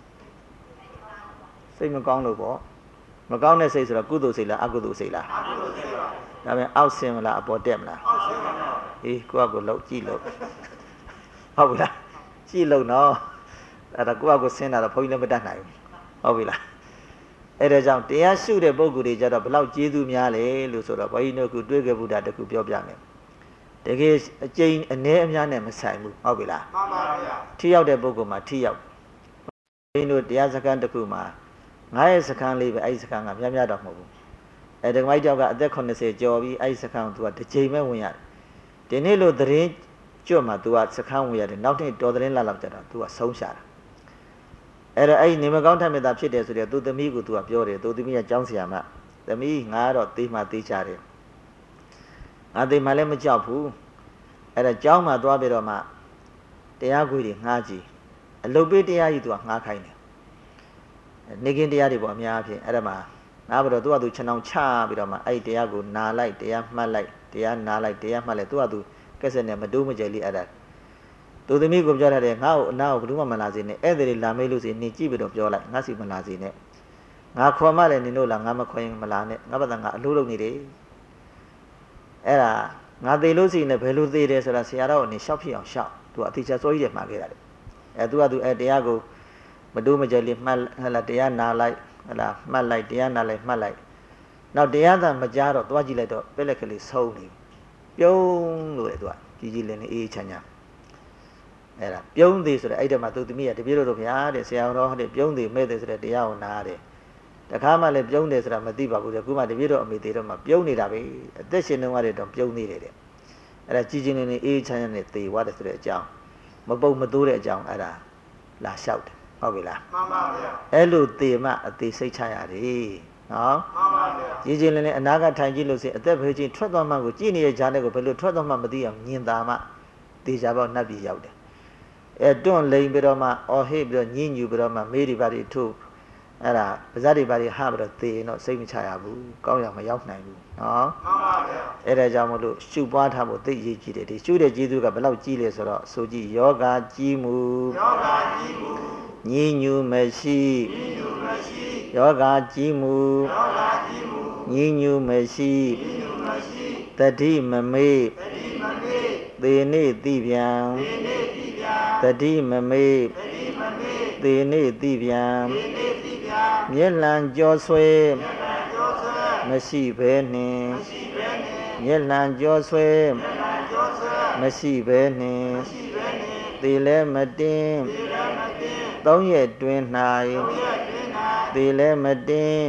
S2: စိတ်မကောင်းလို့ပေါ့မကောင်းတဲ့စိတ်ဆိုတော့ကုသိုလ်စိတ်လားအကုသိုလ်စိတ်လားအကုသိုလ်စိတ်ပါဒါပြန်အောက်ဆင်းမလားအပေါ်တက်မလားအောက်ဆင်းပါတော့အေးကိုယ့်အကိုလောက်ကြည့်လို့ဟုတ်ပြီလားကြည့်လို့နော်အဲ့ဒါကိုယ့်အကိုဆင်းတာတော့ဘုန်းကြီးလည်းမတတ်နိုင်ဘူးဟုတ်ပြီလားအဲ့ဒါကြောင့်တရားရှုတဲ့ပုဂ္ဂိုလ်တွေကြတော့ဘလောက်ကျေးဇူးများလဲလို့ဆိုတော့ဘုန်းကြီးတို့ကတွေးခဲ့ဘူးတာတခုပြောပြမယ်တကယ်အကျဉ်းအနည်းအများနဲ့မဆိုင်ဘူးဟုတ်ပြီလားမှန်ပါဗျာထိရောက်တဲ့ပုဂ္ဂိုလ်မှာထိရောက်ဘုန်းကြီးတို့တရားစခန်းတစ်ခုမှာငါရဲ့စခန်းလေးပဲအဲ့ဒီစခန်းကများများတော့မဟုတ်ဘူးအဲ့ဒီမိုက်တောက်ကအသက်80ကျော်ပြီးအဲ့ဒီစခန်းကို तू ကတစ်ချိန်ပဲဝင်ရတယ်ဒီနေ့လို့သတင်းကျွတ်မှာ तू ကစခန်းဝင်ရတယ်နောက်နေ့တော်သတင်းလာလောက်ကြတော့ तू ကဆုံးရှာတာအဲ့တော့အဲ့ဒီနေမကောင်းထက်မြတ်တာဖြစ်တယ်ဆိုတော့ तू သမီးကို तू ကပြောတယ် तू သမီးကကျောင်းဆရာမသမီးငါကတော့တေးမှတေးချတယ်ငါတေးမှလည်းမကြောက်ဘူးအဲ့ဒါကျောင်းမှာသွားပြီးတော့မှတရားခွေတွေငှားကြည့်အလုပ်ပေးတရားကြီး तू ကငှားခိုင်းတယ်နေကင်းတရားတွေပေါ့အများအပြားအဲ့ဒါမှာနားပြီးတော့သူကသူခြံအောင်ချပြီးတော့မှအဲ့ဒီတရားကိုနာလိုက်တရားမှတ်လိုက်တရားနာလိုက်တရားမှတ်လိုက်သူကသူကက်ဆက်နဲ့မတိုးမကြဲလေးအဲ့ဒါသူသမီးကိုပြောထားတယ်ငါ့ကိုအနာကိုဘယ်သူမှမလာစေနဲ့ဧည့်သည်လာမေးလို့စီနေကြည့်ပြီးတော့ပြောလိုက်ငါစီမလာစေနဲ့ငါခေါ်မှလည်းနင်တို့လာငါမခေါ်ရင်မလာနဲ့ငါဘာသာငါအလုပ်လုပ်နေတယ်အဲ့ဒါငါသေလို့စီနဲ့ဘယ်လိုသေတယ်ဆိုတာဆရာတော်ကနေရှောက်ဖြစ်အောင်ရှောက်သူကအတိအကျစိုးကြီးတယ်မှားခဲ့တာလေအဲ့သူကသူအဲ့တရားကိုမတိုးမကြဲလေးမှတ်ဟလာတရားနာလိုက်ဟလာမှတ်လိုက်တရားနာလိုက်မှတ်လိုက်နောက်တရားသာမကြားတော့သွားကြည့်လိုက်တော့ပက်လက်ကလေးဆုံးနေပြုံးလို့လေသူကကြီးကြီးလင်းလင်းအေးချမ်းချမ်းအဲ့ဒါပြုံးသေးဆိုတဲ့အဲ့ဒီမှာသူသမီးကတပည့်တော်ဗျာတဲ့ဆရာတော်ဟောတဲ့ပြုံးသေးမဲ့သေးဆိုတဲ့တရားကိုနားတယ်တခါမှလည်းပြုံးတယ်ဆိုတာမသိပါဘူးတဲ့ခုမှတပည့်တော်အမေသေးတော့မှပြုံးနေတာပဲအသက်ရှင်နေရတဲ့တော့ပြုံးနေတယ်တဲ့အဲ့ဒါကြီးကြီးလင်းလင်းအေးချမ်းချမ်းနဲ့သေသွားတယ်ဆိုတဲ့အကြောင်းမပုတ်မတိုးတဲ့အကြောင်းအဲ့ဒါလာလျှောက်တယ်ဟုတ်ပြီလားမှန်ပါဗျာအဲ့လိုသေမှအသေးစိတ်ချရတယ်နော်မှန်ပါဗျာကြီးကြီးလင်းလင်းအနာကထိုင်ကြည့်လို့ဆိုအသက်ဖေးချင်းထွက်သွားမှကိုကြည့်နေတဲ့ဈာနဲ့ကိုဘယ်လိုထွက်သွားမှမသိအောင်ညင်သာမှသေချာပေါက်နှပ်ပြီးရောက်တယ်အဲတွန့်လိန်ပြီးတော့မှအော်ဟစ်ပြီးတော့ညှဉ်းညူပြီးတော့မှမေးတွေပါတွေထုတ်အဲ့ဒါပါဇက်တွေပါတွေဟပြီးတော့သေရင်တော့စိတ်မချရဘူးကောင်းရမရောက်နိုင်ဘူးနော်မှန်ပါဗျာအဲ့ဒါကြောင့်မလို့ရှုပွားထားဖို့သိရည်ကြည့်တယ်ဒီရှုတဲ့ကျေးဇူးကဘယ်လောက်ကြီးလဲဆိုတော့ဆိုကြည့်ယောဂကြီးမှုညှဉ်းညူမရှိယောဂကြီးမှုညှဉ်းညူမရှိတတိမမေ့သေနေတိပြန်တတိမမေ့သေနေတိပြန်မျက်လံကြောဆွဲမရှိဘဲနှင့်မျက်လံကြောဆွဲမရှိဘဲနှင့်သေလဲမတင်3ရက်တွင်၌သေလဲမတင်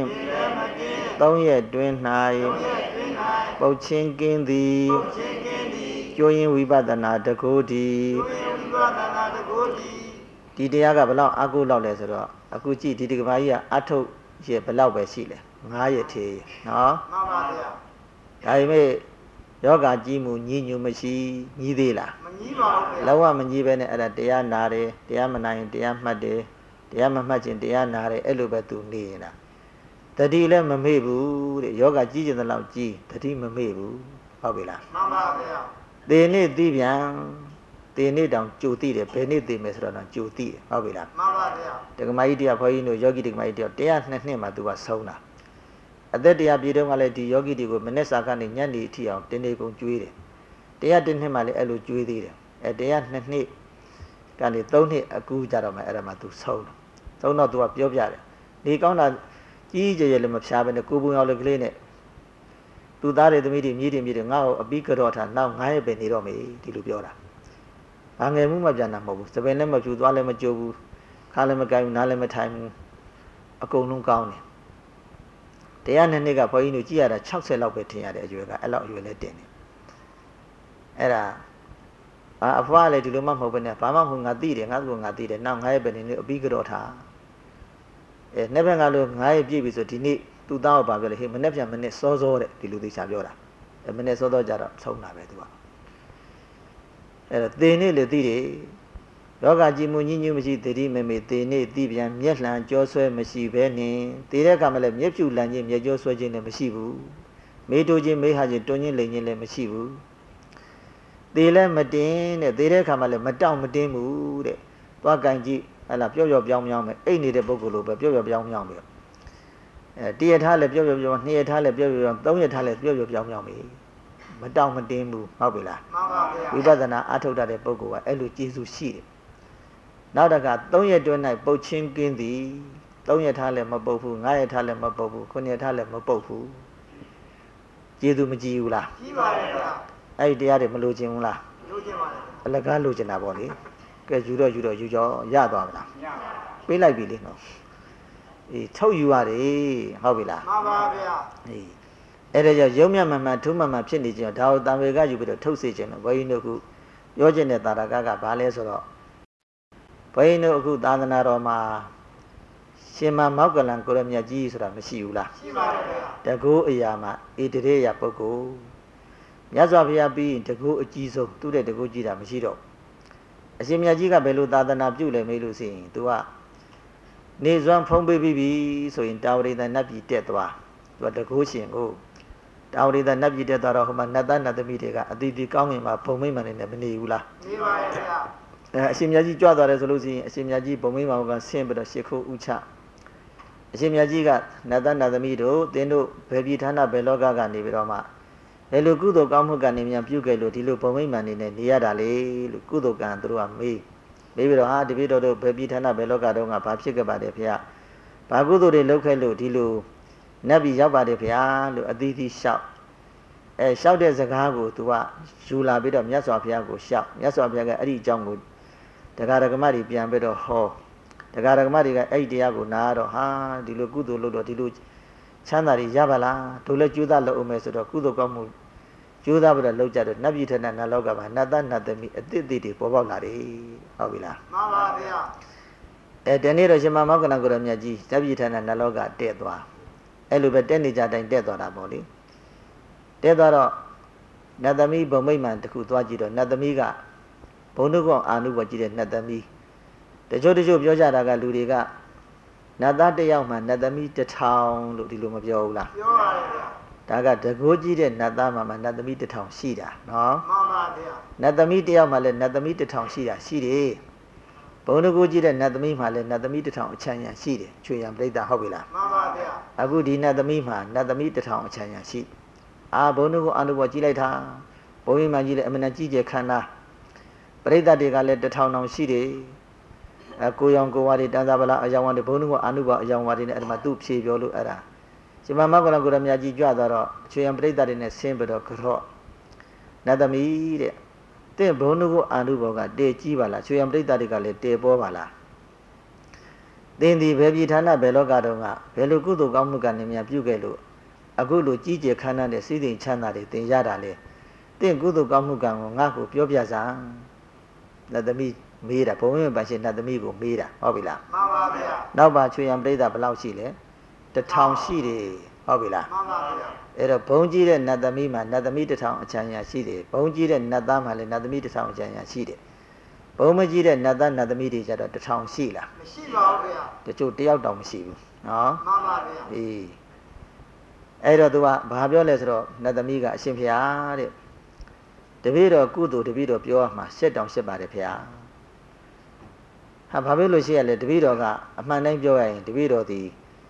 S2: 3ရက်တွင်၌ပုတ်ချင်းကင်းသည်ကျိုးရင်ဝိပဿနာတကုတိဒီတရားကဘယ်လောက်အကုလောက်လဲဆိုတော့အခုကြည့်ဒီကဘာကြီးကအထုတ်ရဘယ်လောက်ပဲရှိလဲ9ရက်သေးနော်မှန်ပါဗျာဒါပေမဲ့ယောဂကြီးမှုညှဉ်းညူမရှိညည်းသေးလားမညည်းပါဘူးလောကမညည်းပဲနဲ့အဲ့ဒါတရားနာတယ်တရားမနာရင်တရားမှတ်တယ်တရားမမှတ်ခြင်းတရားနာတယ်အဲ့လိုပဲသူနေနေတာတတိလည်းမမေ့ဘူးတဲ့ယောဂကြီးကျင်တဲ့လောက်ကြီးတတိမမေ့ဘူးဟုတ်ပြီလားမှန်ပါဗျာသေနေ့သိပြန်သေနေ့တောင်ကြိုသိတယ်ဘယ်နေ့သိမယ်ဆိုတော့ကြိုသိတယ်ဟုတ်ပြီလားမှန်ပါဗျာဒကမကြီးတရားဘုန်းကြီးတို့ယောဂီဒကမကြီးတရား102နှစ်မှာသူကဆုံးတာအသက်တရားပြည့်တော့ကလည်းဒီယောဂီတွေကိုမနေ့စာကနေညနေအထိအောင်တင်းနေကုန်ကျွေးတယ်တရား1နှစ်မှလည်းအဲ့လိုကျွေးသေးတယ်တရား2နှစ်ကနေ3နှစ်အကူကြတော့မှအဲ့ဒါမှသူဆုံးတော့သူကပြောပြတယ်နေကောင်းတာကြီးကြဲလည်းမဖြားဘဲနဲ့ကိုပုံရောက်လည်းကလေးနဲ့သူသားတွေသမီးတွေမြေးတွေငါ့ကိုအပြီးကြောထားနောက်9ရက်ပဲနေတော့မယ်ဒီလိုပြောတာဘာငယ်မှုမှပြန်တာမဟုတ်ဘူးစပင်လည်းမဖြူသွားလည်းမကြိုးဘူးခါလည်းမကိုင်းဘူးနားလည်းမထိုင်ဘူးအကုန်လုံးကောင်းတယ်တရား2နှစ်ကဘုန်းကြီးတို့ကြည့်ရတာ60လောက်ပဲထင်ရတယ်အရွယ်ကအဲ့လောက်အရွယ်လည်းတင်တယ်အဲ့ဒါအဖွားလည်းဒီလိုမှမဟုတ်ဘဲနဲ့ဘာမှမဟုတ်ငါသိတယ်ငါကငါသိတယ်နောက်9ရက်ပဲနေနေအပြီးကြောထားနေ့ဘက်ကလို့9ရက်ပြည့်ပြီဆိုဒီနေ့သူ့သားကိုပါပြောလေဟေးမနေ့ပြန်မနေ့စောတဲ့ဒီလူသိချာပြောတာမနေ့စောကြတော့ဆုံးတာပဲသူကအဲ့တော့သေနေလေသိတယ်လောကကြည်မှုညဉ့်ညူးမရှိတတိမမေသေနေသိပြန်မျက်လှန်ကြောဆွဲမရှိဘဲနဲ့သေတဲ့အခါမှလည်းမျက်ဖြူလန်ခြင်းမျက်ကြောဆွဲခြင်းလည်းမရှိဘူးမေးတိုးခြင်းမေးဟာခြင်းတွန်းခြင်းလိန်ခြင်းလည်းမရှိဘူးသေလည်းမတင်းတဲ့သေတဲ့အခါမှလည်းမတောင့်မတင်းဘူးတဲ့သွားကင်ကြည့်ဟဲ့လားပျော့ပျော့ပြောင်းပြောင်းပဲအိတ်နေတဲ့ပုဂ္ဂိုလ်လိုပဲပျော့ပျော့ပြောင်းပြောင်းပဲတရထားလည်းပျော့ပျော့ပြောင်း2ရထားလည်းပျော့ပျော့ပြောင်း3ရထားလည်းပျော့ပျော့ပြောင်းပြောင်းပဲမတောင့်မတင်းဘူးဟုတ်ပြီလားမှန်ပါဗျာဝိပဿနာအထုတ်တတ်တဲ့ပုဂ္ဂိုလ်ကအဲ့လိုကျေစုရှိတယ်နောက်တက3ရက်တွင်း၌ပုတ်ချင်းကင်းသည်3ရက်ထားလည်းမပုတ်ဘူး9ရက်ထားလည်းမပုတ်ဘူး9ရက်ထားလည်းမပုတ်ဘူးကျေစုမကြည့်ဘူးလားကြည့်ပါတယ်ဗျာအဲ့ဒီတရားတွေမလိုချင်ဘူးလားလိုချင်ပါတယ်အလကားလိုချင်တာပေါ့လေကဲယူတော့ယူကြောရသွားမလားရပါဘူးပေးလိုက်ပြီလေနော်အေးထုတ်ယူရတယ်ဟုတ်ပြီလားမှန်ပါဗျာအေးအဲ့ဒါကြောင့်ရုံမြတ်မှန်ထုံးမှန်ဖြစ်နေကြဒါကိုတံဝေကယူပြီးတော့ထုတ်စေခြင်းလို့ဘုန်းကြီးတို့ကပြောခြင်းတဲ့တာရကဘာလဲဆိုတော့ဘုန်းကြီးတို့အခုသာသနာတော်မှာရှင်မမောက်ကလန်ကိုရမြတ်ကြီးဆိုတာမရှိဘူးလားရှိပါတယ်ဗျာတကူအရာမှာဣတရေယပုဂ္ဂိုလ်မြတ်စွာဘုရားပြီးတကူအကြီးဆုံးသူ့တဲ့တကူကြီးတာမရှိတော့အရှင်မြတ်ကြီးကဘယ်လိုသာသနာပြုလဲမေးလို့ရှိရင် तू ကနေစွမ်းဖုံးပေးပြီးပြီဆိုရင်တာဝရိသနတ်ပြည်တက်သွား तू တကူရှင်ကိုတာဝရိသနတ်ပြည်တက်သွားတော့ဟိုမှာနတ်သားနတ်သမီးတွေကအတီးတီကောင်းငင်မှာဘုံမိမ့်မှန်နေမနေဘူးလားနေပါရဲ့ဗျာအရှင်မြတ်ကြီးကြွသွားတယ်ဆိုလို့ရှိရင်အရှင်မြတ်ကြီးဘုံမိမ့်မှန်ကဆင်းပြီးတော့ရှ िख ိုးဥချအရှင်မြတ်ကြီးကနတ်သားနတ်သမီးတို့တင်းတို့ဘယ်ပြည်ဌာနဘယ်လောကကနေပြီးတော့မှဘယ်လိုကုသိုလ်ကောင်းမှုကနေမြန်ပြုခဲ့လို့ဒီလိုဘုံမိမ့်မှန်နေနေရတာလေလို့ကုသိုလ်ကံသူတို့ကမေးပြီးတော့ဟာတပည့်တော်တို့ဘယ်ပြည်ဌာနဘယ်လောကတုန်းကဘာဖြစ်ခဲ့ပါတယ်ဖေ။ဘာကုသိုလ်တွေလုပ်ခဲ့လို့ဒီလိုနတ်ပြည်ရောက်ပါတယ်ဖေလို့အသီးသီးလျှောက်လျှောက်တဲ့စကားကို तू ကယူလာပြီးတော့မြတ်စွာဘုရားကိုလျှောက်မြတ်စွာဘုရားကအဲ့ဒီအကြောင်းကိုတရားဓမ္မတွေပြန်ပြီးတော့ဟောတရားဓမ္မတွေကအဲ့ဒီတရားကိုနားတော့ဟာဒီလိုကုသိုလ်လုပ်တော့ဒီလိုချမ်းသာတွေရပါလားတို့လည်းကြိုးစားလုပ်အောင်မယ်ဆိုတော့ကုသိုလ်ကောင်းမှုကြိုးစားပြီးတော့လုပ်ကြတော့နတ်ပြည်ထက်နတ်လောကမှာနတ်သားနတ်သမီးအတိတ်တွေပေါ်ပေါက်လာတယ်ဟုတ်ပြီလားမှန်ပါဗျာဒီနေ့တော့ရှင်မမောက္ကလန်ကိုရမြတ်ကြီးနတ်ပြည်ထက်နတ်လောကတက်သွားအဲ့လိုပဲတက်နေကြတိုင်းတက်သွားတာပေါ့လေတက်သွားတော့နတ်သမီးဘုံမိမ့်မှန်တစ်ခုသွားကြည့်တော့နတ်သမီးကဘုံတို့ကောင်အာနုဘောကြည့်တဲ့နတ်သမီးတချို့ပြောကြတာကလူတွေကနတ်သားတစ်ယောက်မှနတ်သမီး1000လို့ဒီလိုမပြောဘူးလားပြောပါတယ်ဗျာဒါကတကိုးကြီးတဲ့နတ်သားမှာနတ်သမီး1000ရှိတာနော်မှန်ပါဗျာနတ်သမီးတစ်ယောက်မှလည်းနတ်သမီး1000ရှိတာရှိတယ်ဘုံတကိုးကြီးတဲ့နတ်သမီးမှာလည်းနတ်သမီး1000အချမ်းရံရှိတယ်ချွေရံပြိတ္တာဟုတ်ပြီလားမှန်ပါဗျာအခုဒီနတ်သမီးမှာနတ်သမီး1000အချမ်းရံရှိဘုံတကိုးအနုဘောကြည့်လိုက်တာဘုံမိမှကြီးလည်းအမှန်တကြီးကျယ်ခန္ဓာပြိတ္တာတွေကလည်း1000တောင်ရှိတယ်ကိုရောင်ကိုဝါတွေတန်စာပလာအယောင်ဝါတွေဘုံတကိုးအနုဘောအယောင်ဝါတွေနဲ့အဲ့ဒီမှာသူ့ဖြေပြောလို့အဲ့ဒါရှင်မမောက္ကလန်ကိုရမြတ်ကြီးကြွသွားတော့ချွေရံပြိတ္တာတွေနဲ့ဆင်းပြီးတော့ကြော့နတ်သမီးတဲ့တင့်ဘုံတို့ကိုအာနုဘောကတေကြီးပါလားချွေရံပြိတ္တာတွေကလည်းတေပေါ်ပါလားသင်ဒီဘယ်ပြည်ဌာနဘယ်လောကတုန်းကဘယ်လိုကုသိုလ်ကောင်းမှုကနေများပြုခဲ့လို့အခုလိုကြီးကျယ်ခမ်းနားတဲ့စိတ်သိမ်ချမ်းသာတွေသင်ရတာလေတင့်ကုသိုလ်ကောင်းမှုကံကိုငါ့ကိုပြောပြစမ်းနတ်သမီးမေးတာဘုံဝင်ပါရှင်နတ်သမီးကိုမေးတာဟုတ်ပြီလားမှန်ပါဗျာနောက်ပါချွေရံပြိတ္တာဘယ်လောက်ရှိလဲ1000ရှိတယ်ဟုတ်ပြီလားမှန်ပါဗျာအဲ့တော့ဘုံကြီးတဲ့နတ်သမီးမှာနတ်သမီး1000အချမ်းရရှိတယ်ဘုံကြီးတဲ့နတ်သားမှာလည်းနတ်သမီး1000အချမ်းရရှိတယ်ဘုံမကြီးတဲ့နတ်သားနတ်သမီးတွေကျတော့1000ရှိလားမရှိပါဘူးဗျာတချို့တယောက်တောင်မရှိဘူးနော်မှန်ပါဗျာအေးအဲ့တော့သူကဘာပြောလဲဆိုတော့နတ်သမီးကအရှင်ဖေဟာတဲ့တပည့်တော်ကုသိုလ်တပည့်တော်ပြောရမှာ7တောင်7ပါတယ်ဖေဟာဘာဖြစ်လို့ရှိရလဲတပည့်တော်ကအမှန်တိုင်းပြောရရင်တပည့်တော်ဒီ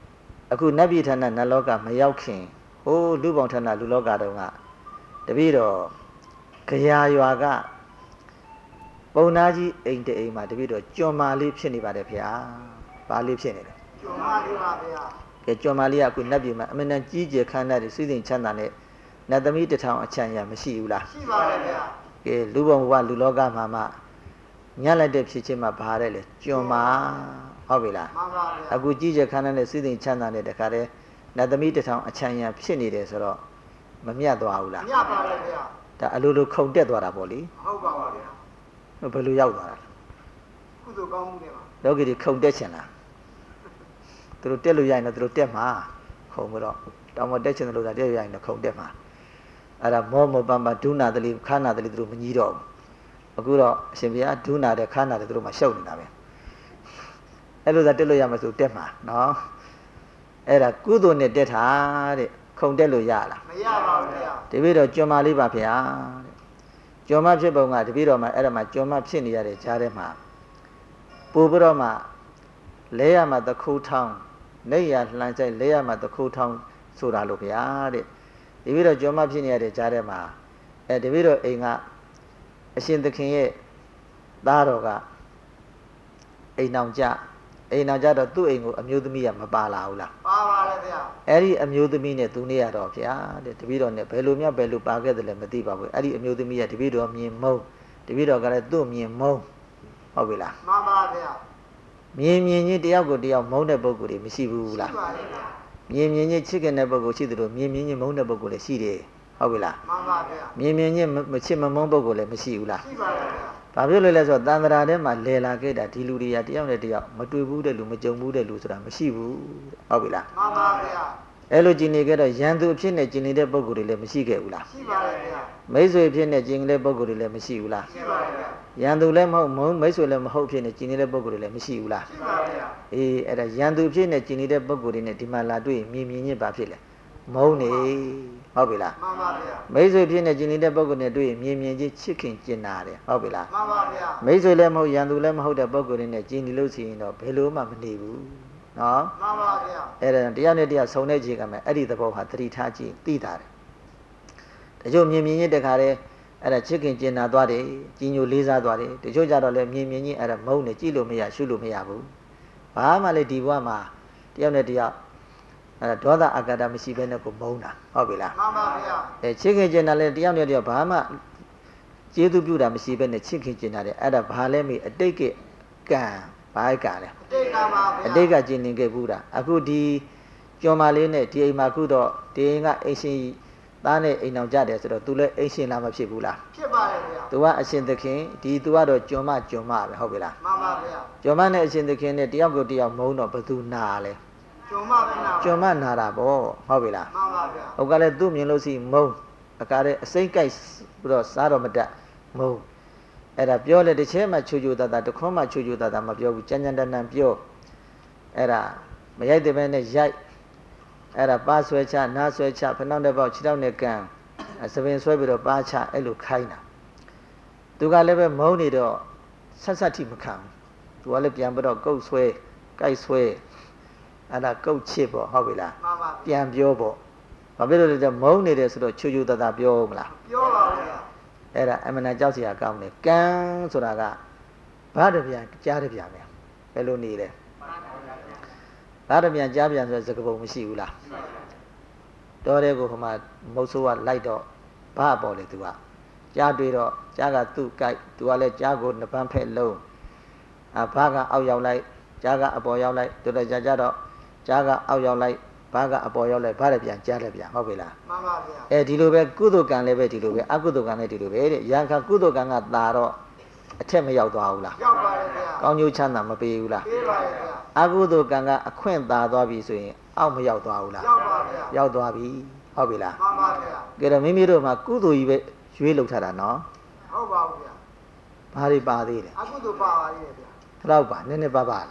S2: အခုနတ်ပြည်ဌာနနတ်လောကမရောက်ခင်ဟိုလူပေါင်းဌာနလူလောကတုန်းကတပည့်တော်ကြာရွာကပုံနာကြီးအိမ်တအိမ်မှာတပည့်တော်ကြွန်မာလေးဖြစ်နေပါတယ်ဗျာဘာလေးဖြစ်နေလဲကြွန်မာလေးပါဗျာကဲကြွန်မာလေးကအခုနတ်ပြည်မှာအမှန်တန်ကြီးကျယ်ခမ်းနားတွေစိစဉ်ချမ်းသာနဲ့နတ်သမီးတစ်ထောင်အချမ်းရမရှိဘူးလားရှိပါတယ်ဗျာကဲလူဘဝလူလောကမှာမှညက်လိုက်တဲ့ဖြစ်ချင်းမှာဘာတဲ့လဲကြွန်မာဟုတ်ပြီလားမှန်ပါဗျာအခုကြီးကျယ်ခမ်းနားနဲ့စိစဉ်ချမ်းသာနဲ့တခါတည်းနတ်သမီးတစ်ထောင်အချမ်းရဖြစ်နေတယ်ဆိုတော့မမြတ်သွားဘူးလားမြတ်ပါတယ်ဗျာဒါအလိုလိုခုန်တက်သွားတာပေါ့လေဟုတ်ပါပါဗျာဘယ်လိုရောက်သွားတာကုသိုလ်ကောင်းမှုတွေပါလောကီတွေခုန်တက်ချင်လားသူတို့တက်လို့ရရင်တော့သူတို့တက်မှာခုံပြီးတော့တောင်မတက်ချင်တယ်လို့သာတက်ရရင်တော့ခုံတက်မှာအဲ့ဒါမောမောပန်းပန်းဒုနာတလိခါနာတလိသူတို့မကြီးတော့ဘူးအခုတော့အရှင်ဘုရားဒုနာတဲ့ခါနာတဲ့သူတို့မှရှုပ်နေတာပဲအဲ့လိုသာတက်လို့ရမှာဆိုတက်မှာနော်အဲ့ဒါကုသိုလ်နဲ့တက်တာတဲ့ခုံတက်လို့ရလားမရပါဘူးဗျာတပည့်တော်ကြွန်မာလေးပါဗျာတဲ့ကြွန်မဖြစ်ပုံကတပည့်တော်မှာအဲ့ဒါမှကြွန်မဖြစ်နေရတဲ့ကြားထဲမှာပို့ပြီးတော့မှလဲရမှာတခုထောင်းနေရလှန်ဆိုင်လဲရမှာတခုထောင်းဆိုတာလို့ဗျာတဲ့တပည့်တော်ကြွန်မဖြစ်နေရတဲ့ကြားထဲမှာတပည့်တော်အိမ်ကအရှင်သခင်ရဲ့သားတော်ကအိမ်အောင်ကြတော့သူ့အိမ်ကိုအမျိုးသမီးကမပါလာဘူးလားပါပါတယ်ဗျာအဲ့ဒီအမျိုးသမီးနဲ့သူနေရတော့ဗျာတဲ့တပည့်တော်နဲ့ဘယ်လိုပါခဲ့တယ်လဲမသိပါဘူးအဲ့ဒီအမျိုးသမီးကတပည့်တော်မြင်မုန်းတပည့်တော်ကလည်းသူ့မြင်မုန်းဟုတ်ပြီလားမှန်ပါဗျာမြင်ချင်းတယောက်ကိုတယောက်မုန်းတဲ့ပုဂ္ဂိုလ်တွေမရှိဘူးလားရှိပါတယ်ဗျာမြင်ချင်းချစ်ခင်တဲ့ပုဂ္ဂိုလ်ရှိသလိုမြင်ချင်းမုန်းတဲ့ပုဂ္ဂိုလ်လည်းရှိတယ်ဟုတ်ပြီလားမှန်ပါဗျာမြင်ချင်းမချစ်မမုန်းပုဂ္ဂိုလ်လည်းမရှိဘူးလားရှိပါတယ်ဗျာဘာဖြစ်လို့လဲဆိုတော့တန်ត្រာထဲမှာလဲလာခဲ့တာဒီလူတွေကတယောက်နဲ့တယောက်မတွေ့ဘူးတဲ့လူမကြုံဘူးတဲ့လူဆိုတာမရှိဘူးဟုတ်ပြီလားမှန်ပါဗျာအဲ့လိုကျင်နေခဲ့တော့ရန်သူအဖြစ်နဲ့ကျင်နေတဲ့ပုဂ္ဂိုလ်တွေလည်းမရှိခဲ့ဘူးလားရှိပါတယ်ဗျာမိတ်ဆွေအဖြစ်နဲ့ကျင်နေတဲ့ပုဂ္ဂိုလ်တွေလည်းမရှိဘူးလားရှိပါတယ်ဗျာရန်သူလည်းမဟုတ်မိတ်ဆွေလည်းမဟုတ်ဖြစ်နေကျင်နေတဲ့ပုဂ္ဂိုလ်တွေလည်းမရှိဘူးလားရှိပါတယ်ဗျာအေးအဲ့ဒါရန်သူအဖြစ်နဲ့ကျင်နေတဲ့ပုဂ္ဂိုလ်တွေနဲ့ဒီမှာလာတွေ့မြင်ချင်းပါဖြစ်လေမုန်းနေဟုတ်ပြီလားမှန်ပါဗျာမိတ်ဆွေဖြစ်နေကျင်နေတဲ့ပုဂ္ဂိုလ်နဲ့တွေ့ရင်မြင်ချင်းချစ်ခင်ကျင်နာတယ်ဟုတ်ပြီလားမှန်ပါဗျာမိတ်ဆွေလည်းမဟုတ်ရန်သူလည်းမဟုတ်တဲ့ပုဂ္ဂိုလ်တွေနဲ့ကျင်နေလို့ရှိရင်တော့ဘယ်လိုမှမနေဘူးနော်မှန်ပါဗျာအဲ့ဒါတရားနဲ့တရားဆုံတဲ့ခြေကမှအဲ့ဒီသဘောဟာသတိထားကြည့်သိတာတယ်တချို့မြင်ချင်းတခါတည်းအဲ့ဒါချစ်ခင်ကျင်နာသွားတယ်ကြီးညိုလေးစားသွားတယ်တချို့ကြတော့လည်းမြင်ချင်းအဲ့ဒါမုန်းနေကြည့်လို့မရရှုလို့မရဘူးဘာမှလည်းဒီဘဝမှာတရားနဲ့တရားအဲ့ဒါဒေါသအာဃာတမရှိဘဲနဲ့ကိုမုန်းတာဟုတ်ပြီလားမှန်ပါဗျာချစ်ခင်ကျင်နာလဲတယောက်နဲ့တယောက်ဘာမှကျေးဇူးပြုတာမရှိဘဲနဲ့ချစ်ခင်ကျင်နာတယ်အဲ့ဒါဘာလဲမေးအတိတ်ကကံဘာကံလဲအတိတ်ကပါဗျာအတိတ်ကကျင်နေခဲ့ဘူးတာအခုဒီကျော်မလေးနဲ့ဒီအိမ်မှာခုတော့ဒီအိမ်ကအိမ်ရှင်သားနဲ့အိမ်အောင်ကြတယ်ဆိုတော့ तू လည်းအိမ်ရှင်လာမဖြစ်ဘူးလားဖြစ်ပါတယ်ဗျာ तू ကအရှင်သခင်ဒီ तू ကတော့ကျော်မပဲဟုတ်ပြီလားမှန်ပါဗျာကျော်မနဲ့အရှင်သခင်နဲ့တယောက်ကိုတယောက်မုန်းတော့ဘယ်သူနာလဲကျော်မပဲနာကျော်မနာတာပေါ့ဟုတ်ပြီလားမှန်ပါဗျာဟိုကလည်းသူ့မြင်လို့ရှိမုန်းအကားတဲ့အစိမ့်ကြိုက်ပြီးတော့စားတော့မတတ်မုန်းအဲ့ဒါပြောလေတစ်ချက်မှချူချူတတတခွန်းမှချူချူတတမပြောဘူးကြမ်းကြမ်းတမ်းပြောအဲ့ဒါမရိုက်တဲ့ဘဲနဲ့ရိုက်အဲ့ဒါပါဆွဲချနားဆွဲချဖနှောင်းတဲ့ပေါက်ခြေထောက်နဲ့ကန်သပင်ဆွဲပြီးတော့ပါချအဲ့လိုခိုင်းတာသူကလည်းပဲမုန်းနေတော့ဆက်ဆက်ထိမခံဘူးသူကလည်းပြန်ပြီးတော့ကုတ်ဆွဲကြိုက်ဆွဲအဲ့ဒါကုတ်ချစ်ပေါ့ဟုတ်ပြီလားမှန်ပါပြန်ပြောပေါ့ဘာဖြစ်လို့လဲမုန်းနေတယ်ဆိုတော့ချူချူတတပြောမလားပြောပါဘူးဗျာအဲ့ဒါအမှန်တန်ကြောက်စရာကောင်းတယ်ကံဆိုတာကဘာတပြန်ကြားတပြန်များဘယ်လိုနေလဲဘာတပြန်ကြားပြန်ဆိုစကပုံမရှိဘူးလားတော်တဲ့ကိုခမမုတ်ဆိုးကလိုက်တော့ဘာပေါ်လေသူကကြားတွေ့တော့ကြားကသူ့ကြိုက်သူကလည်းကြားကိုနှစ်ပန်းဖက်လုံးဘာကအောက်ရောက်လိုက်ကြားကအပေါ်ရောက်လိုက်တို့လည်းကြားတော့ကြားကအောက်ရောက်လိုက်ဘာကအပေါ်ရောက်လိုက်ဘာတပြန်ကြားတယ်ပြန်ဟုတ်ပြီလားမှန်ပါဗျာဒီလိုပဲကုသိုလ်ကံလည်းပဲဒီလိုပဲအကုသိုလ်ကံလည်းဒီလိုပဲတဲ့ရံခါကုသိုလ်ကံကသာတော့အထက်မရောက်သွားဘူးလားရောက်ပါတယ်ဗျာကောင်းကျိုးချမ်းသာမပေးဘူးလားပေးပါတယ်ဗျာအကုသိုလ်ကံကအခွင့်သာသွားပြီဆိုရင်အောက်မရောက်သွားဘူးလားရောက်ပါဗျာရောက်သွားပြီဟုတ်ပြီလားမှန်ပါဗျာကြည့်တော့မိမိတို့မှာကုသိုလ်ကြီးပဲရွေးလုပ်ထားတာနော်ဟုတ်ပါဘူးဗျာဘာတွေပါသေးလဲအကုသိုလ်ပါပါသေးတယ်ဗျာတော့ပါနည်းနည်းပါလား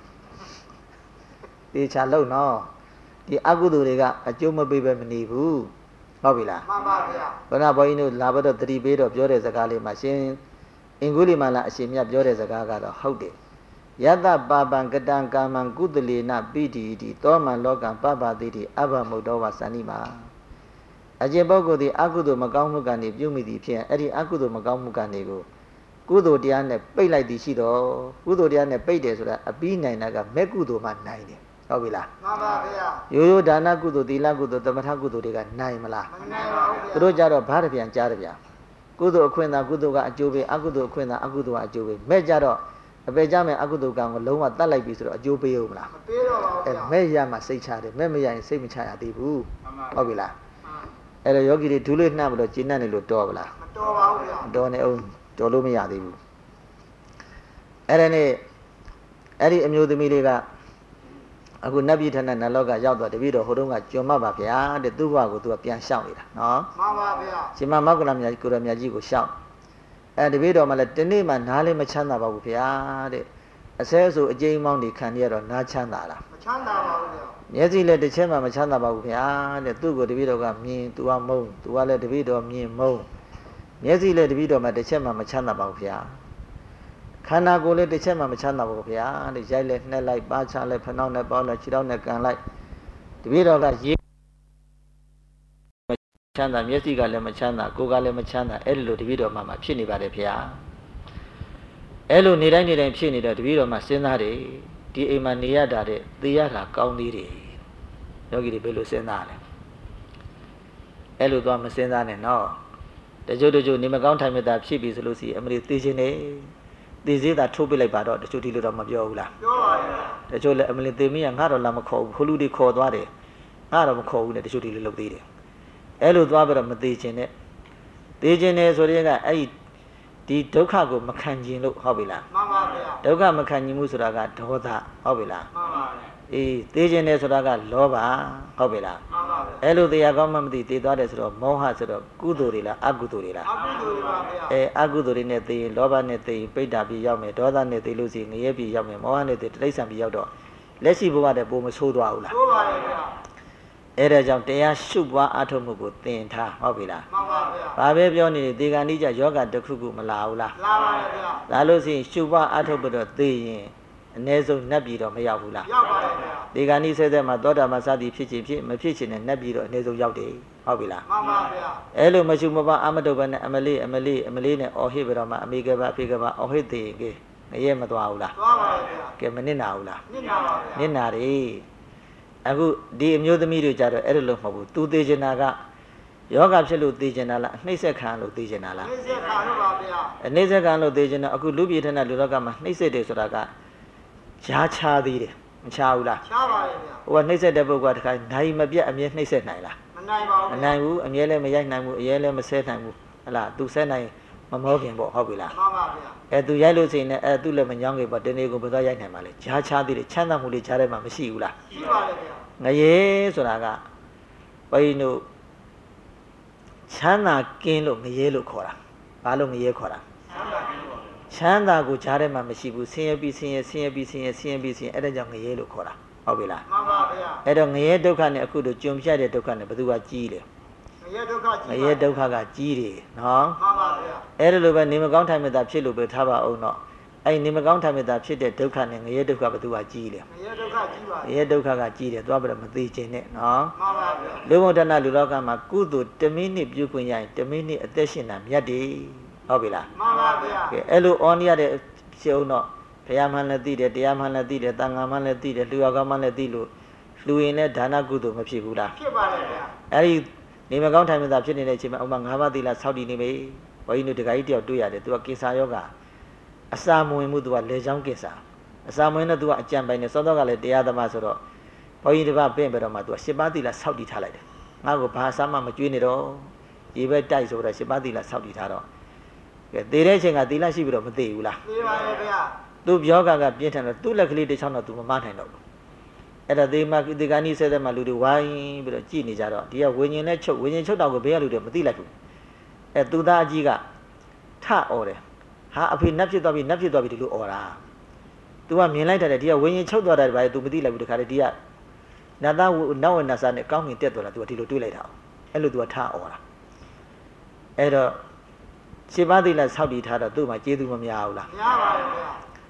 S2: တေချာလို့နော်ဒီအကုသိုလ်တွေကအကျိုးမပေးပဲမနေဘူးဟုတ်ပြီလားမှန်ပါဗျာဘုရားဘုန်းကြီးတို့လာဘတော့တတိပေးတော့ပြောတဲ့စကားလေးမှာရှင်အင်္ဂုလိမာလာအရှင်မြတ်ပြောတဲ့စကားကတော့ဟုတ်တယ် Yata papan ketang kaman kudalina pidi di toman lokan papa didi abba mudawa sanima. Aje bogo di akudo makau mukani byumidi pian eri akudo makau mukani go. Kudo diane pay like di shido. Kudo diane pay de sura abi nai naga mekudo man nai de. How will I? Yo dana kudo dila kudo tamatha kudo diga nai mala. Rojaro bharbian jarabia. Kudo quena kudo ga ajobe akudo quena akudo ajobe. Mejaro. A Benjamin Agudu gang Loma Dalai Bisro, a Joe Beola. A Mayama say charity, Memia and Semi China Dibu, Obila. And a yogi to live now with Jinani Dobla. Don't own Dolomia Dibu. Eddie amused the media. I could never turn an aloga yellow the video Hodunga Jomaba Pia, the Dua go to a pian shout. No, Sima Magulam Yakuram Yajigo shout. And the video Malatini and Hali Machana Babupia, a says of J. Mounty Kanya or Nachanda. Yes, he let the Chema Machana Babupia, the two go the video got me to a moon, to let the video me moan. Yes, he let the video at the Chema Machana Babupia. Kana go let the Chema Machana Babupia, the Jailet Nelite Bacha, let Panona Bola, Chidona can like the video got ye. Chanda, Messiga Lemachana, Goga Lemachana, Elo, the video Mamma, Chini Badepia. Elo Nirani and Chini, the video Masenari, the Emania Dade, the Yara, Gauniri, Yogi Belu Senale. Elo Dom Senane, no. The Jodo Nimagon time with that Chibis Lucy, Emily Tijine, this is that two billy bad, the Chuti of Mabiola. The Jola Emily Demi and Haro Lamako, Huludi Cordwade, Haram the Chuti Lobidi. Elo Dwabra Madijine. Dijine Zoriga, I did Dokago Makanji look Hobila. Doka Makani Musuraga, Toda, Hobila. Dijine Suraga, Loba, Hobila. Elo the Agomam the daughters of Mohas of Gudurila, Agudurila. Agudurine, the Lobanet, the Pedabi Yame, Dodanet, the losing, Yebi Yame, Mohanet, the Trace Biodo. Let's see what the boom is so down. Era jam tea shubwa atomugo tenta hobila. Babe bioni diganija yoga dokugu malaula. Lalo si shubwa atomugo te nezo nabido mayabula. Digani said that my daughter Masadi Pichi, my pitching and nabido nezo yaude hobila. Elo Machumaba Amadoban Amaline or Hibama Amigaba Pigaba or Hiti Yemadwaula. Gemaninaula. Ninari. Agu di amused the media jar erlo mabu, 2 Dejanaga, Yoga absolute Dejanala, Nisa Kano Dejanala. A Nisa Kano Dejana, Aku Lubitana Luragama, Nisa de Soraga, Chacha de Chaula. What Nisa de Bogatka, Naimabia, and yet Nisa Naila. And Namu, and Yele Mayanamu, Yele Masetamu, Allah, do Senai, Mamogan, Hobila. At the yellow scene, at Dulam Young, but the Nego Bazayanamale, Chacha de Chana Muli Charema Masiula. Naye Soraga, why no Chana Kilo Mayelo Cora, Balo Mayekora. Chanda go Charema Masibu, CNBC, Edajang Yellow Cora, Obila. Edong Yedokan, a good jump shaded Dokan, Badua Gile. Yedokaga Gile, no? Edeluba Nimagon time with that chill with Taba or not. I Nimagon time with that chit at Dokan and Yedoka Badua Gile. Yedokaga Gile, Robert Madici, no? Lumodana Lulaga Makudu, the mini Bukunya, the mini addition of Yadi, Obila. Elu Onia de Siono, Payamana did it, Diamana did it, Tangamana did it, Luagamana dilu, Luine Dana Gudu, Mapigula. I Nimagon time with that chin in a chim among Havadila Saudi Nime, or you know the idea of Duya, to a Kisa Yoga. A Samu Mudua Lejam Kisa. A Samuina do a jam by the Sodogale, the other Masoro. Point about Pemberoma to a Shibadila Saudi Talad. I will pass some Majuniro. You will die over a Shibadila Saudi Taro. The raging at the Lashib of Deula. Do Yoga got beaten, too luckily the son of Tumatano. At a day, the Gani said, Maludu, why, but a genie jaro. Dear, when you let choke, when you choke out, bear to Madila. At Duda Giga, Ta ore. Ha, a pin napsy to do ora. Do I mean like that, dear, when you choke out by Dumadilla with the Caradia? Now, now and as an accounting tether to a tilo later. And do a ta ora. At a Shibadilla Saudi Tara, do my Jedu Miaula.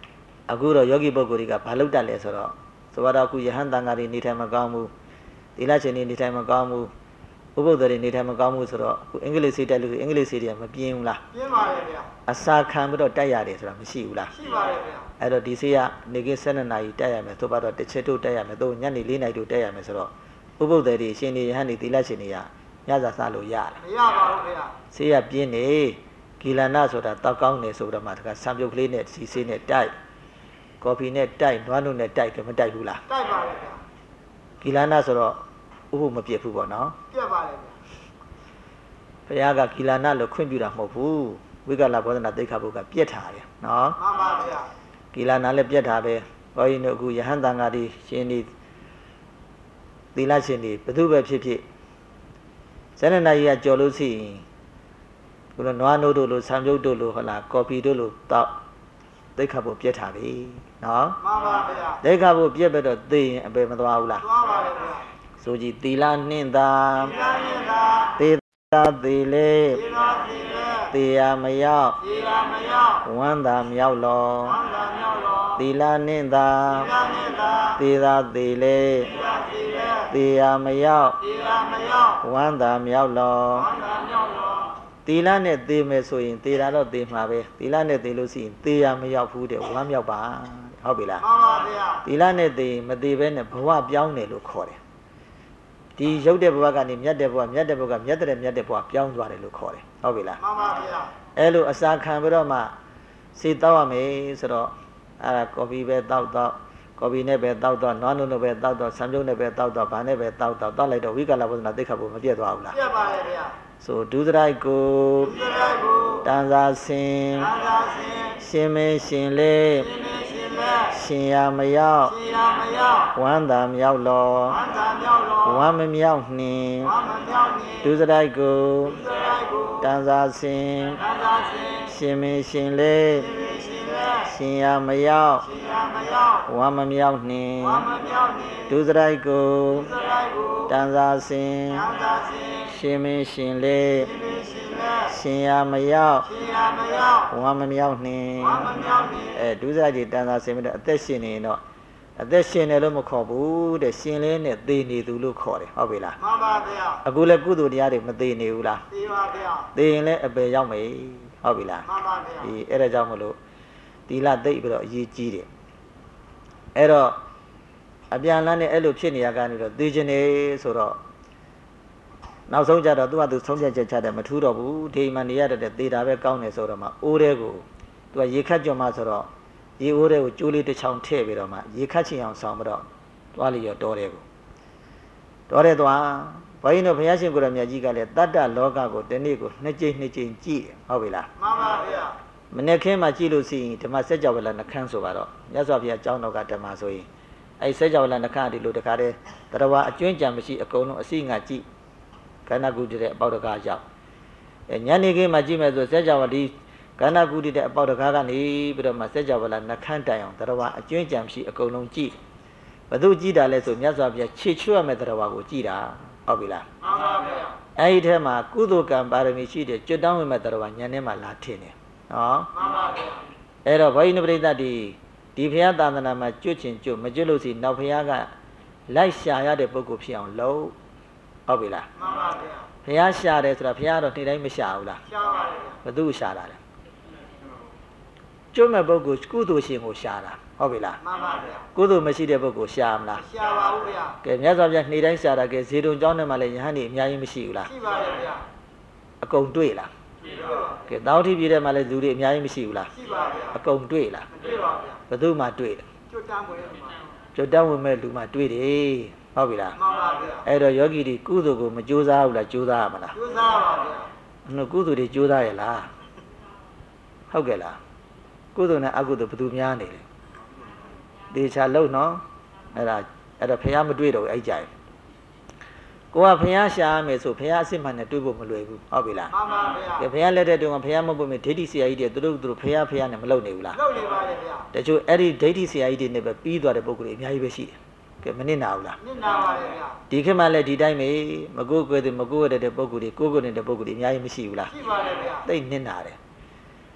S2: အခုတော့ယောဂီပုဂ္ဂိုလ်တွေကဘာလုပ်တတ်လဲဆိုတော့ဆိုတော့အခုယဟန်တန်ဃာတွေနေထိုင်မကောင်းဘူးသီလရှင်တွေနေထိုင်မကောင်းဘူးဥပုသ္တတွေနေထိုင်မကောင်းဘူးဆိုတော့အခုအင်္ဂလိပ်စေးတက်လို့အင်္ဂလိပ်စေးတွေကမပြင်းဘူးလား
S3: ပြင်းပါတယ်ဗျာ
S2: အစာခံပြီးတော့တက်ရတယ်ဆိုတာမရှိဘူးလား
S3: ရှိပါတယ်ဗျာ
S2: အဲ့တော့ဒီစေးကနေကင်း12နာရီတက်ရမယ်ဆိုတော့တစ်ချက်တို့တက်ရမယ်တော့ညနေ4နာရီတို့တက်ရမယ်ဆိုတော့ဥပုသ္တတွေရှင်တွေယဟန်တွေသီလရှင်တွေကညစာစားလို့ရလား
S3: မရပါဘူးဗျာ
S2: စေးရပြင်းနေဂီလနာဆိုတာတောက်ကောင်းနေဆိုတော့မှတခါဆံပြုတ်ကလေးနဲ့စီစေးနဲ့တိုက်ကော်ဖီနဲ့တိုက်နွားနုနဲ့တိုက်တယ်မတိုက်ဘူးလား
S3: တိုက်ပါလေဗျာ
S2: ဂီလနာဆိုတော့ဥပုမပြည့်ဘူးပေါ့နော်
S3: ပြည့်ပါလေဗျာ
S2: ဘုရားကဂီလနာလို့ခွင့်ပြုတာမဟုတ်ဘူးဝိကလဘောဓနာသိက္ခာပုဒ်ကပြည့်ထားတယ်နော်
S3: မှန်ပါဗျာ
S2: ဂီလနာလည်းပြည့်ထားပဲဘောရင်တို့အခုယဟန်တန်ဃာတွေရှင်ဒီသီလရှင်တွေဘယ်သူပဲဖြစ်ဖြစ်ဇဏနာကြီးကကြော်လို့ရှိရင်ဘုရားနွားနို့တို့လိုဆံပြုတ်တို့လိုဟုတ်လားကော်ဖီတို့လိုတောက်သိက္ခာပုဒ်ပြည့်ထားပြီနော်
S3: မှန်ပါဗျာ
S2: သိက္ခာပုဒ်ပြည့်ပဲတော့သိရင်အပေမသွားဘူးလား
S3: သွားပါလေဗျာ
S2: ဆိုကြည်သီလနှင့်သာ
S3: သီလနှင့်သာ
S2: သေသာသေးလေ
S3: သေသာသေးလေ
S2: သေရမရောက်
S3: သေရမရောက်
S2: ဝမ်းသာမြောက်လော
S3: ဝမ်းသာမြောက်လော
S2: သီလနှင့်သာ
S3: သီလနှင့်သာ
S2: သေသာသေးလေ
S3: သေသာသေးလေ
S2: သေရမရောက်
S3: သေရမရောက်
S2: ဝမ်းသာမြောက်လော
S3: ဝမ်းသာမြောက်လော
S2: သီလနဲ့သေမယ်ဆိုရင်သေတာတော့သေမှာပဲသီလနဲ့သေလို့ရှိရင်သေရမရောက်ဘူးတဲ့ဝမ်းမြောက်ပါဟုတ်ပြီလား
S3: မှန်ပါဗျာ
S2: သီလနဲ့သေမသေဘဲနဲ့ဘဝပြောင်းတယ်လို့ခေါ်တယ်ဒီရုပ်တဲ့ဘဝကနေမြတ်တဲ့ဘဝမြတ်တဲ့ဘဝကမြတ်တဲ့မြတ်တဲ့ဘဝပြောင်းသွားတယ်လို့ခေါ်တယ်ဟုတ်ပြီလား
S3: မှန်ပါဗျာ
S2: အဲ့လိုအစာခံပြီးတော့မှစေတောက်ရမယ်ဆိုတော့အဲ့ဒါကော်ဖီပဲတောက်ကော်ဖီနဲ့ပဲတောက်နွားနုနဲ့ပဲတောက်ဆံပြုတ်နဲ့ပဲတောက်ဗာနဲ့ပဲတောက်လိုက်တော့ဝိကလဘောဓနာသိက္ခာပုဒ်မပြည့်သွားဘူးလား
S3: ပြည့်ပါရဲ့ဗျာ
S2: ဆိုဒုစရိုက်ကိုတန်စာဆင်ရှင်မင်းရှင်လေရှင်ရမရောက်ဝမ်းသာမြောက်လောဝမ်းမမြောက်နှင့်ဒုစရိုက်ကိုတန်စာဆင်ရှင်မင်းရှင်လေရှင်ရမရောက်ဝမ်းမမြောက်နှင့်ဒုစရိုက်ကိုတန်စာဆင်ရှင်မင်းရှင်လေရှင်ရမရောက်ဝမ်းမမြောက်နှင့်ဒုစရိုက်ကြီးတန်စာဆင်ပြီးတော့အသက်ရှင်နေတော့အသက်ရှင်တယ်လို့မခေါ်ဘူးတဲ့ရှင်လေးနဲ့သေနေသူလို့ခေါ်တယ်ဟုတ်ပြီလား
S3: မှန်ပါဗျာ
S2: အခုလည်းကုသိုလ်တရားတွေမသေနေဘူးလား
S3: သေပါဗျာ
S2: သေရင်လည်းအပယ်ရောက်မယ်ဟုတ်ပြီလား
S3: မှန်ပါဗျာ
S2: အဲ့ဒါကြောင့်မလို့သီလသိပ်ပြီးတော့အရေးကြီးတယ်အဲ့တော့အပြန်လန်းနဲ့အဲ့လိုဖြစ်နေရကနေတော့သိခြင်းနေဆိုတော့နောက်ဆုံးကြတော့သူကသူဆုံးဖြတ်ချက်ချတယ်မထူးတော့ဘူးဒီမှနေရတဲ့သေတာပဲကောင်းတယ်ဆိုတော့မှအိုးတဲ့ကိုသူကရေခတ်ကြွမှဆိုတော့ရေအိုးတဲ့ကိုကျိုးလေးတစ်ချောင်းထည့်ပြီးတော့မှရေခတ်ချင်အောင်ဆောင်ပြီးတော့သွားလျော်တော်တဲ့ကိုတော်တဲ့သွားဘုန်းကြီးတို့ဘုရားရှင်ကိုရမြတ်ကြီးကလည်းတတ္တလောကကိုဒီနေ့ကိုနှစ်ကြိမ်ကြည့်တယ်ဟုတ်ပြီလား
S3: မှန်ပါဗျာ
S2: မနေ့ခင်းမှကြည့်လို့ရှိရင်ဓမ္မစကြာဝဠာနှခမ်းဆိုပါတော့မြတ်စွာဘုရားကျောင်းတော်ကဓမ္မဆိုရင်အဲ့စကြာဝဠာနှခမ်းဒီလိုတခါတည်းတရားအကျွင်းကြံမရှိအကုန်လုံးအစိငါကြည့်ကဏ္ဍကုတိတဲ့အပေါက်တကားရောက်ညနေခင်းမှကြည့်မယ်ဆိုစကြာဝဠာဒီကဏ္ဍကုတိတဲ့အပေါက်တကားကနေပြီးတော့မှစကြာဝဠာနှခမ်းတိုင်အောင်တရားအကျွင်းကြံမရှိအကုန်လုံးကြည့်ဘယ်သူကြည့်တာလဲဆိုမြတ်စွာဘုရားခြေချွတ်ရမယ်တရားကိုကြည့်တာဟုတ်ပြီလား
S3: မှန်ပါဗျာ
S2: အဲ့ဒီထဲမှာကုသိုလ်ကံပါရမီရှိတဲ့ကျွတ်တောင်းဝင်မဲ့တရားညနေမှလာထင်တယ်နော်
S3: မှန်ပါဗျာ
S2: အဲ့တော့ဘုရားပရိသတ်ဒီဘုရားသာသနာမှာကျွတ်ချင်ကျွတ်မကျွတ်လို့စီနောက်ဘုရားကလိုက်ရှာရတဲ့ပုဂ္ဂိုလ်ဖြစ်အောင်လုပ်ဟုတ်ပြီလား
S3: မှန်ပါဗျာ
S2: ဘုရားရှာတယ်ဆိုတာဘုရားတော့နေ့တိုင်းမရှာဘူးလား
S3: ရှာပါတယ်ဗျာ
S2: ဘယ်သူရှာတာလဲကျွတ်မဲ့ပုဂ္ဂိုလ်ကုသိုလ်ရှင်ကိုရှာတာဟုတ်ပြီလား
S3: မှန်ပါဗျာ
S2: ကုသိုလ်မရှိတဲ့ပုဂ္ဂိုလ်ရှာမလား
S3: ရှာပါဘူးဗျာ
S2: ကဲမြတ်စွာဘုရားနေ့တိုင်းရှာတာကဲဇေတုံကျောင်းထဲမှာလည်းယဟန်ကြီးအများကြီးမရှိဘူးလား
S3: ရှိပါတယ်ဗျာ
S2: အကုန်တွေ့လားကဲတောင်းထိပြည်ထဲမှာလည်းလူတွေအများကြီးမရှိဘူးလား
S3: ရှိပါဗျာ
S2: အကုန်တွေ့လား
S3: မတွေ့ပါဗျာ
S2: ဘယ်သူမှတွေ့တယ်
S3: ကျွတ်တန်းဝင်မှာ
S2: ကျွတ်တန်းဝင်မဲ့လူမှတွေ့တယ်ဟုတ်ပြီလား
S3: မှန်ပါဗျာ
S2: အဲ့တော့ယောဂီတွေကုသိုလ်ကိုမကြိုးစားဘူးလားကြိုးစားရမလား
S3: ကြိုးစားပါဗျာ
S2: ကုသိုလ်တွေကြိုးစားရလားဟုတ်ကဲ့လားကုသိုလ်နဲ့အကုသိုလ်ဘယ်သူများနေလဲတေချာလုံးနော်အဲ့တော့ဖះမတွေ့တော့ဘူးအဲ့ကြိုင်ကိုကဖះရှာရမယ်ဆိုဖះအစစ်မှန်နဲ့တွေ့ဖို့မလွယ်ဘူးဟုတ်ပြီလား
S3: မှန်ပါဗျာ
S2: ကဲဖះလက်တဲ့တုန်းကဖះမဟုတ်ဘူးမြေဒိဋ္ဌိဆရာကြီးတွေသူတို့ဖះနဲ့မလုံနေဘူးလား
S3: လုံနေပါတယ်ဗျာ
S2: တချို့အဲ့ဒီဒိဋ္ဌိဆရာကြီးတွေနဲ့ပဲပြီးသွားတဲ့ပုဂ္ဂိုလ်တွေအများကြီးပဲရှိတယ်ကဲမနစ်နာဘူးလား
S3: နစ်နာပါတယ်ဗျာ
S2: ဒီခေတ်မှလည်းဒီတိုင်းပဲမကိုယ်ကွယ်တဲ့ပုဂ္ဂိုလ်တွေကိုယ်ကိုနေတဲ့ပုဂ္ဂိုလ်တွေအများကြီးမရှိဘူးလား
S3: ရှိပါတယ်ဗျာ
S2: သိနစ်နာတယ်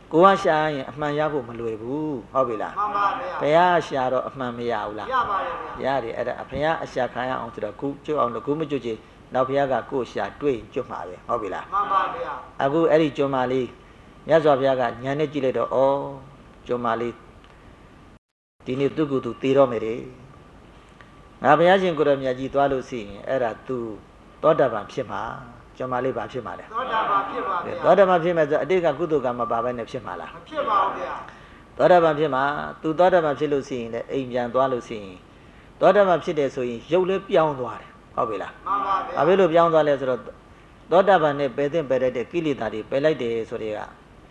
S2: ကိုကရှာရင်အမှန်ရဖို့မလွယ်ဘူးဟုတ်ပြီလား
S3: မှန်ပါဗျာ
S2: ဘုရားရှာတော့အမှန်မရဘူးလား
S3: ရပါတယ်ဗျာ
S2: ရတယ်အဲ့ဒါဘုရားအရှာခံရအောင်ဆိုတော့ခုကျွတ်အောင်လို့ခုမကျွတ်ချင်နောက်ဘုရားကကိုယ်ရှာတွေ့ကျွတ်မှာပဲဟုတ်ပြီလား
S3: မှန်ပါဗျာ
S2: အခုအဲ့ဒီကျွတ်မလေးမြတ်စွာဘုရားကညာနဲ့ကြည့်လိုက်တော့ဩကျွတ်မလေးဒီနေ့သူ့ကိုယ်သူတည်တော့မယ်တဲ့ငါဘုရားရှင်ကိုရမြတ်ကြီးသွားလို့ရှိရင်အဲ့ဒါ तू သောတာပန်ဖြစ်မှာကျွတ်မလေးဘာဖြစ်မှာလဲ
S3: သောတာပန်ဖြစ်ပါဗျာ
S2: သောတာပန်ဖြစ်မယ်ဆိုအတိတ်ကကုသိုလ်ကမပါဘဲနဲ့ဖြစ်မှာလား
S3: မဖြစ်ပါဘူးဗျာ
S2: သောတာပန်ဖြစ်မှာ तू သောတာပန်ဖြစ်လို့ရှိရင်လည်းအိမ်ပြန်သွားလို့ရှိရင်သောတာပန်ဖြစ်တယ်ဆိုရင်ရုပ်လည်းပြောင်းသွားတယ်ဟုတ်ပြီလား
S3: မှန်ပါဗျာ
S2: ဘာဖြစ်လို့ပြောင်းသွားလဲဆိုတော့သောတာပန်နဲ့ပယ်သင့်ပယ်တတ်တဲ့ကိလေသာတွေပယ်လိုက်တယ်ဆိုတဲ့က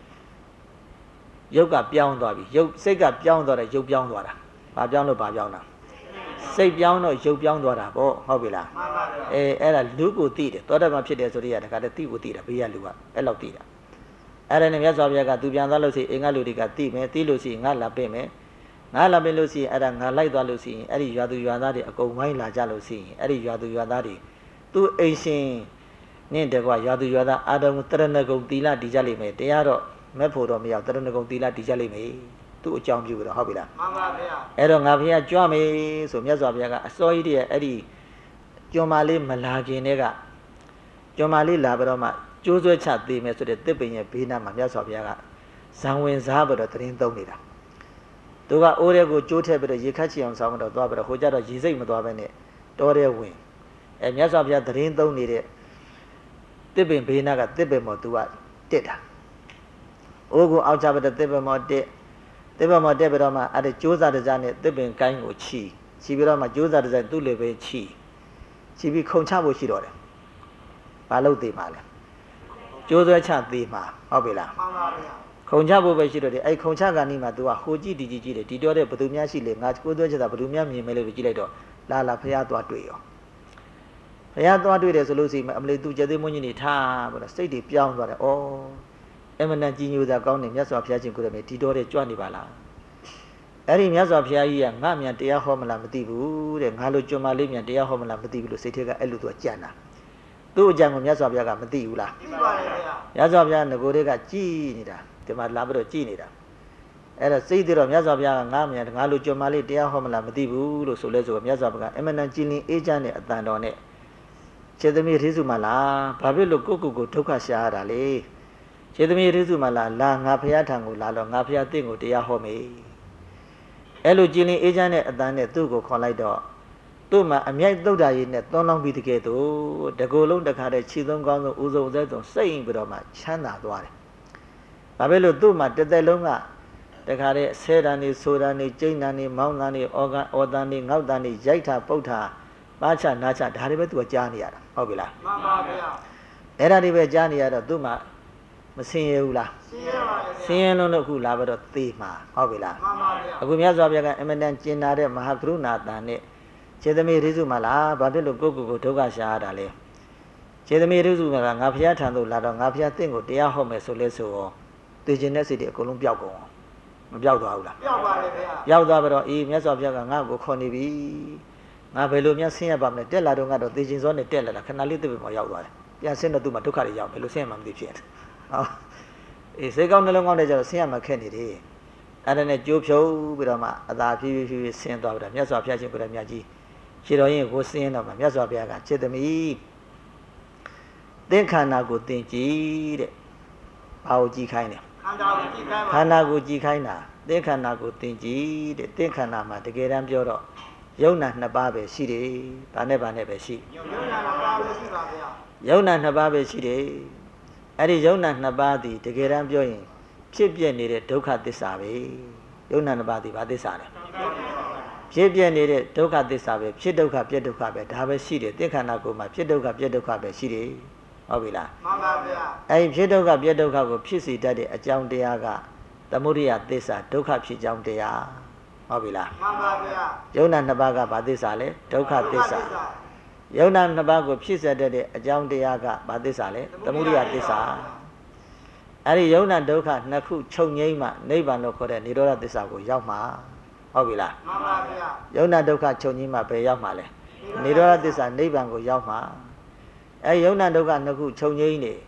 S2: ရုပ်ကပြောင်းသွားပြီရုပ်စိတ်ကပြောင်းသွားတယ်ရုပ်ပြောင်းသွားတာဘာပြောင်းလို့ဘာပြောင်းတာစိတ်ပြောင်းတော့ရုပ်ပြောင်းသွားတာပေါ့ဟုတ်ပြီလား
S3: မှန်ပါဗျာ
S2: အဲ့ဒါလူကိုသိတယ်သောတာပန်ဖြစ်တယ်ဆိုတဲ့ကတခါတည်းသိကိုသိတာဘေးကလူကအဲ့လောက်သိတာအဲ့ဒါနဲ့မြတ်စွာဘုရားကသူပြန်သွားလို့ရှိရင်အင်္ဂလူတွေကသိမယ်သိလို့ရှိရင်ငါလာပြင်မယ်ငါလာပြင်လို့ရှိရင်အဲ့ဒါငါလိုက်သွားလို့ရှိရင်အဲ့ဒီရွာသူရွာသားတွေအကုန်ဝိုင်းလာကြလို့ရှိရင်အဲ့ဒီရွာသူရွာသားတွေသူအိမ်ရှင်နင့်တကွာရွာသူရွာသားအာတုံတရဏဂုံတီလာတည်ကြလိမ့်မယ်တရားတော့မဲ့ဖို့တော့မရောက်တရဏဂုံတီလာတည်ကြလိမ့်မယ်သူ့အကြောင်းပြုပြီးတော့ဟုတ်ပြီလား
S3: မှန်ပါဗျာ
S2: အဲ့တော့ငါဘုရားကြွမယ်ဆိုမြတ်စွာဘုရားကအစောကြီးတည်းအဲ့ဒီကျွန်းမလေးမလာခင်တည်းကကျွန်းမလေးလာပြီးတော့မှကျိုးဆွဲချသေးမယ်ဆိုတဲ့တစ်ပင်ရဲ့ဘေးနားမှာမြတ်စွာဘုရားကဇံဝင်စားပြီးတော့တရင်သုံးနေတာသူကအိုးရဲကိုကျိုးထည့်ပြီးတော့ရေခတ်ချီအောင်ဆောင်းပြီးတော့သွားပြီးတော့ဟိုကြတော့ရေစိတ်မသွားဘဲနဲ့တောထဲဝင်မြတ်စွာဘုရားတရင်သုံးနေတဲ့တစ်ပင်ဘေးနားကတစ်ပင်မော်သူကတက်တာအိုးကိုအောက်ချပြီးတော့တစ်ပင်မော်တက်တစ်ပင်မော်တက်ပြီးတော့မှအဲ့ဒီကျိုးစားတစားနဲ့တစ်ပင်ကိုင်းကိုချီပြီးတော့မှကျိုးစားတစားသူ့လေပဲချီပြီးခုံချဖို့ရှိတော့တယ်ဘာလို့သေးမှာလဲကျိုးဆွဲချသေးမှာဟုတ်ပြီလား
S3: မှန်ပါဗျာ
S2: ခုံချဖို့ပဲရှိတော့တယ်အဲ့ခုံချကနီးမှာ तू ကဟိုကြည့်ဒီကြည့်ကြည့်တယ်ဒီတော့တဲ့ဘသူများရှိလေငါကိုယ်သွဲချက်တာဘသူများမြင်မဲလို့ကြည့်လိုက်တော့လာဖះသွားတွေ့ရောဖះသွားတွေ့တယ်ဆိုလို့ရှိရင်အမလေး तू ကျသေးမွန်းကြီးနေထားပြီးတော့စိတ်တွေပြောင်းသွားတယ်ဩအမနန်ကြီးညိုသာကောင်းနေမြတ်စွာဘုရားရှင်ကိုယ်တော်မြတ်ဒီတော့တဲ့ကြွနေပါလားအဲ့ဒီမြတ်စွာဘုရားကြီးကငါမြန်တရားဟောမလားမသိဘူးတဲ့ငါလိုကြွမလေးမြန်တရားဟောမလားမသိဘူးလို့စိတ်ထဲကအဲ့လို तू ကြံ့တာသူ့အကြံကိုမြတ်စွာဘုရားကမသိဘူးလား
S3: သိပါတယ်ဗျာ
S2: မြတ်စွာဘုရားငကိုတွေကကြည်နေတာဒီမှာလာပြီးတော့ကြည်နေတာအဲ့တော့စိတ်သေးတော့မြတ်စွာဘုရားကငါမြန်ငါလိုကြွမလေးတရားဟောမလားမသိဘူးလို့ဆိုလဲဆိုတော့မြတ်စွာဘုရားအမနန်ကြည်လင်အေးချမ်းတဲ့အတန်တော်နဲ့ခြေသမီးရိစုမလားဘာဖြစ်လို့ကိုဒုက္ခရှာရတာလေခြေသမီးရိစုမလားလာငါဘုရားထံကိုလာတော့ငါဘုရားတင့်ကိုတရားဟောမေအဲ့လိုကြည်လင်အေးချမ်းတဲ့အတန်နဲ့သူ့ကိုခေါ်လိုက်တော့သူ့မှာအမြိုက်သုဒ္ဓါရည်နဲ့သွန်းလောင်းပြီးတကယ်တော့တကူလုံးတခါတည်းခြေသုံးကောင်းဆုံးဦးဆုံးဦးဆုံးစိတ်ရင်ပြီးတော့မှချမ်းသာသွားတယ်။ဘာဖြစ်လို့သူ့မှာတစ်သက်လုံးကတခါတည်းဆဲတန်နေဆိုတန်နေကျိန်းတန်နေမောင်းတန်နေအော်တန်နေငေါက်တန်နေရိုက်တာပုတ်တာပါချနာချဒါတွေပဲသူကကြားနေရတာဟုတ်ပြီလား
S3: မှန်ပါဗျာ
S2: ။အဲ့ဒါတွေပဲကြားနေရတော့သူ့မှာမစင်ရဘူးလား
S3: ရှင်းရပါတယ်
S2: ။စင်ရလုံးတော့အခုလာပြီးတော့သေမှာဟုတ်ပြီလား
S3: မှန်ပါဗျာ
S2: ။အခုမြတ်စွာဘုရားကအမတန်ကျင်နာတဲ့မဟာကရုဏာတန်နဲ့ခြေသမီးရိစုမလားဘာဖြစ်လို့ကိုဒုက္ခရှာရတာလဲခြေသမီးရိစုကငါဘုရားထံသို့လာတော့ငါဘုရားတင့်ကိုတရားဟောမယ်ဆိုလဲဆိုတော့သိကျင်တဲ့စိတ်တွေအကုန်လုံးပျောက်ကုန်အောင်မပျောက်သွားဘူးလား
S3: ပြောက်ပါတယ်ဗျာ
S2: ပျောက်သွားပြီးတော့အေးမြတ်စွာဘုရားကငါ့ကိုခေါ်နေပြီငါဘယ်လိုများဆင်းရပါမလဲတက်လာတော့ငါတော့သိကျင်စောနဲ့တက်လာတာခဏလေးသိပြီမှရောက်သွားတယ်ပြန်ဆင်းတော့သူ့မှာဒုက္ခတွေရောက်ဘယ်လိုဆင်းရမှမသိဖြစ်တယ်ဟောအေးစိတ်ကောင်းနှလုံးကောင်းတဲ့ကျတော့ဆင်းရမှခက်နေတယ်အဲ့ဒါနဲ့ကြိုးဖြုံးပြီးတော့မှအသာဖြည်းဖြည်းဆင်းသွားပြီးတော့မြတ်စွာဘုရားရှင်ကိုယ်တော်မြတ်ကြီးခြေတော်ရင်ကိုဆင်းတော့မှမြတ်စွာဘုရားကခြေသမီးသင်္ခန္ဓာကိုသင်ကြည့်တဲ့ဘာကိုကြည့်ခိုင်းလဲ
S3: ခန္ဓာကိုကြည့်ခိုင်းပါ
S2: ခန္ဓာကိုကြည့်ခိုင်းတာသင်္ခန္ဓာကိုသင်ကြည့်တဲ့သင်္ခန္ဓာမှာတကယ်တမ်းပြောတော့ယုံနာနှစ်ပါးပဲရှိတယ်ဘာနဲ့ပဲရှိ
S3: ယုံနာတော့ပါလို့ရှိပါဗျာ
S2: ယုံနာနှစ်ပါးပဲရှိတယ်အဲ့ဒီယုံနာနှစ်ပါးသည်တကယ်တမ်းပြောရင်ဖြစ်ပြနေတဲ့ဒုက္ခသစ္စာပဲယုံနာနှစ်ပါးသည်ဘာသစ္စာလဲဖြစ်ပြနေတဲ့ဒုက္ခသစ္စာပဲဖြစ်ဒုက္ခပြက်ဒုက္ခပဲဒါပဲရှိတယ်သင်္ခန္ဓာကိုယ်မှာဖြစ်ဒုက္ခပြက်ဒုက္ခပဲရှိတယ်ဟုတ်ပြီလား
S3: မှန်ပါဗျာ
S2: အဲ့ဒီဖြစ်ဒုက္ခပြက်ဒုက္ခကိုဖြစ်စေတတ်တဲ့အကြောင်းတရားကသမုဒိယသစ္စာဒုက္ခဖြစ်ကြောင်းတရားဟုတ်ပြီလား
S3: မှန်ပါဗျာ
S2: ယုံနာနှစ်ပါးကဘာသစ္စာလဲဒုက္ခသစ္စာယုံနာနှစ်ပါးကိုဖြစ်စေတတ်တဲ့အကြောင်းတရားကဘာသစ္စာလဲသမုဒိယသစ္စာအဲ့ဒီယုံနာဒုက္ခနှစ်ခုချုပ်ငိမ့်မှနိဗ္ဗာန်လို့ခေါ်တဲ့និရောဓသစ္စာကိုရောက်မှာဟုတ်ပြီလား
S3: မှန်ပါဗျာ
S2: ယုံနာဒုက္ခချုပ်ငိမ့်မှပဲရောက်မှာလဲនិရောဓသစ္စာနိဗ္ဗာန်ကိုရောက်မှာအဲယုံနာဒုက္ခနှစ်ခုချုပ်ငိမ့်နေ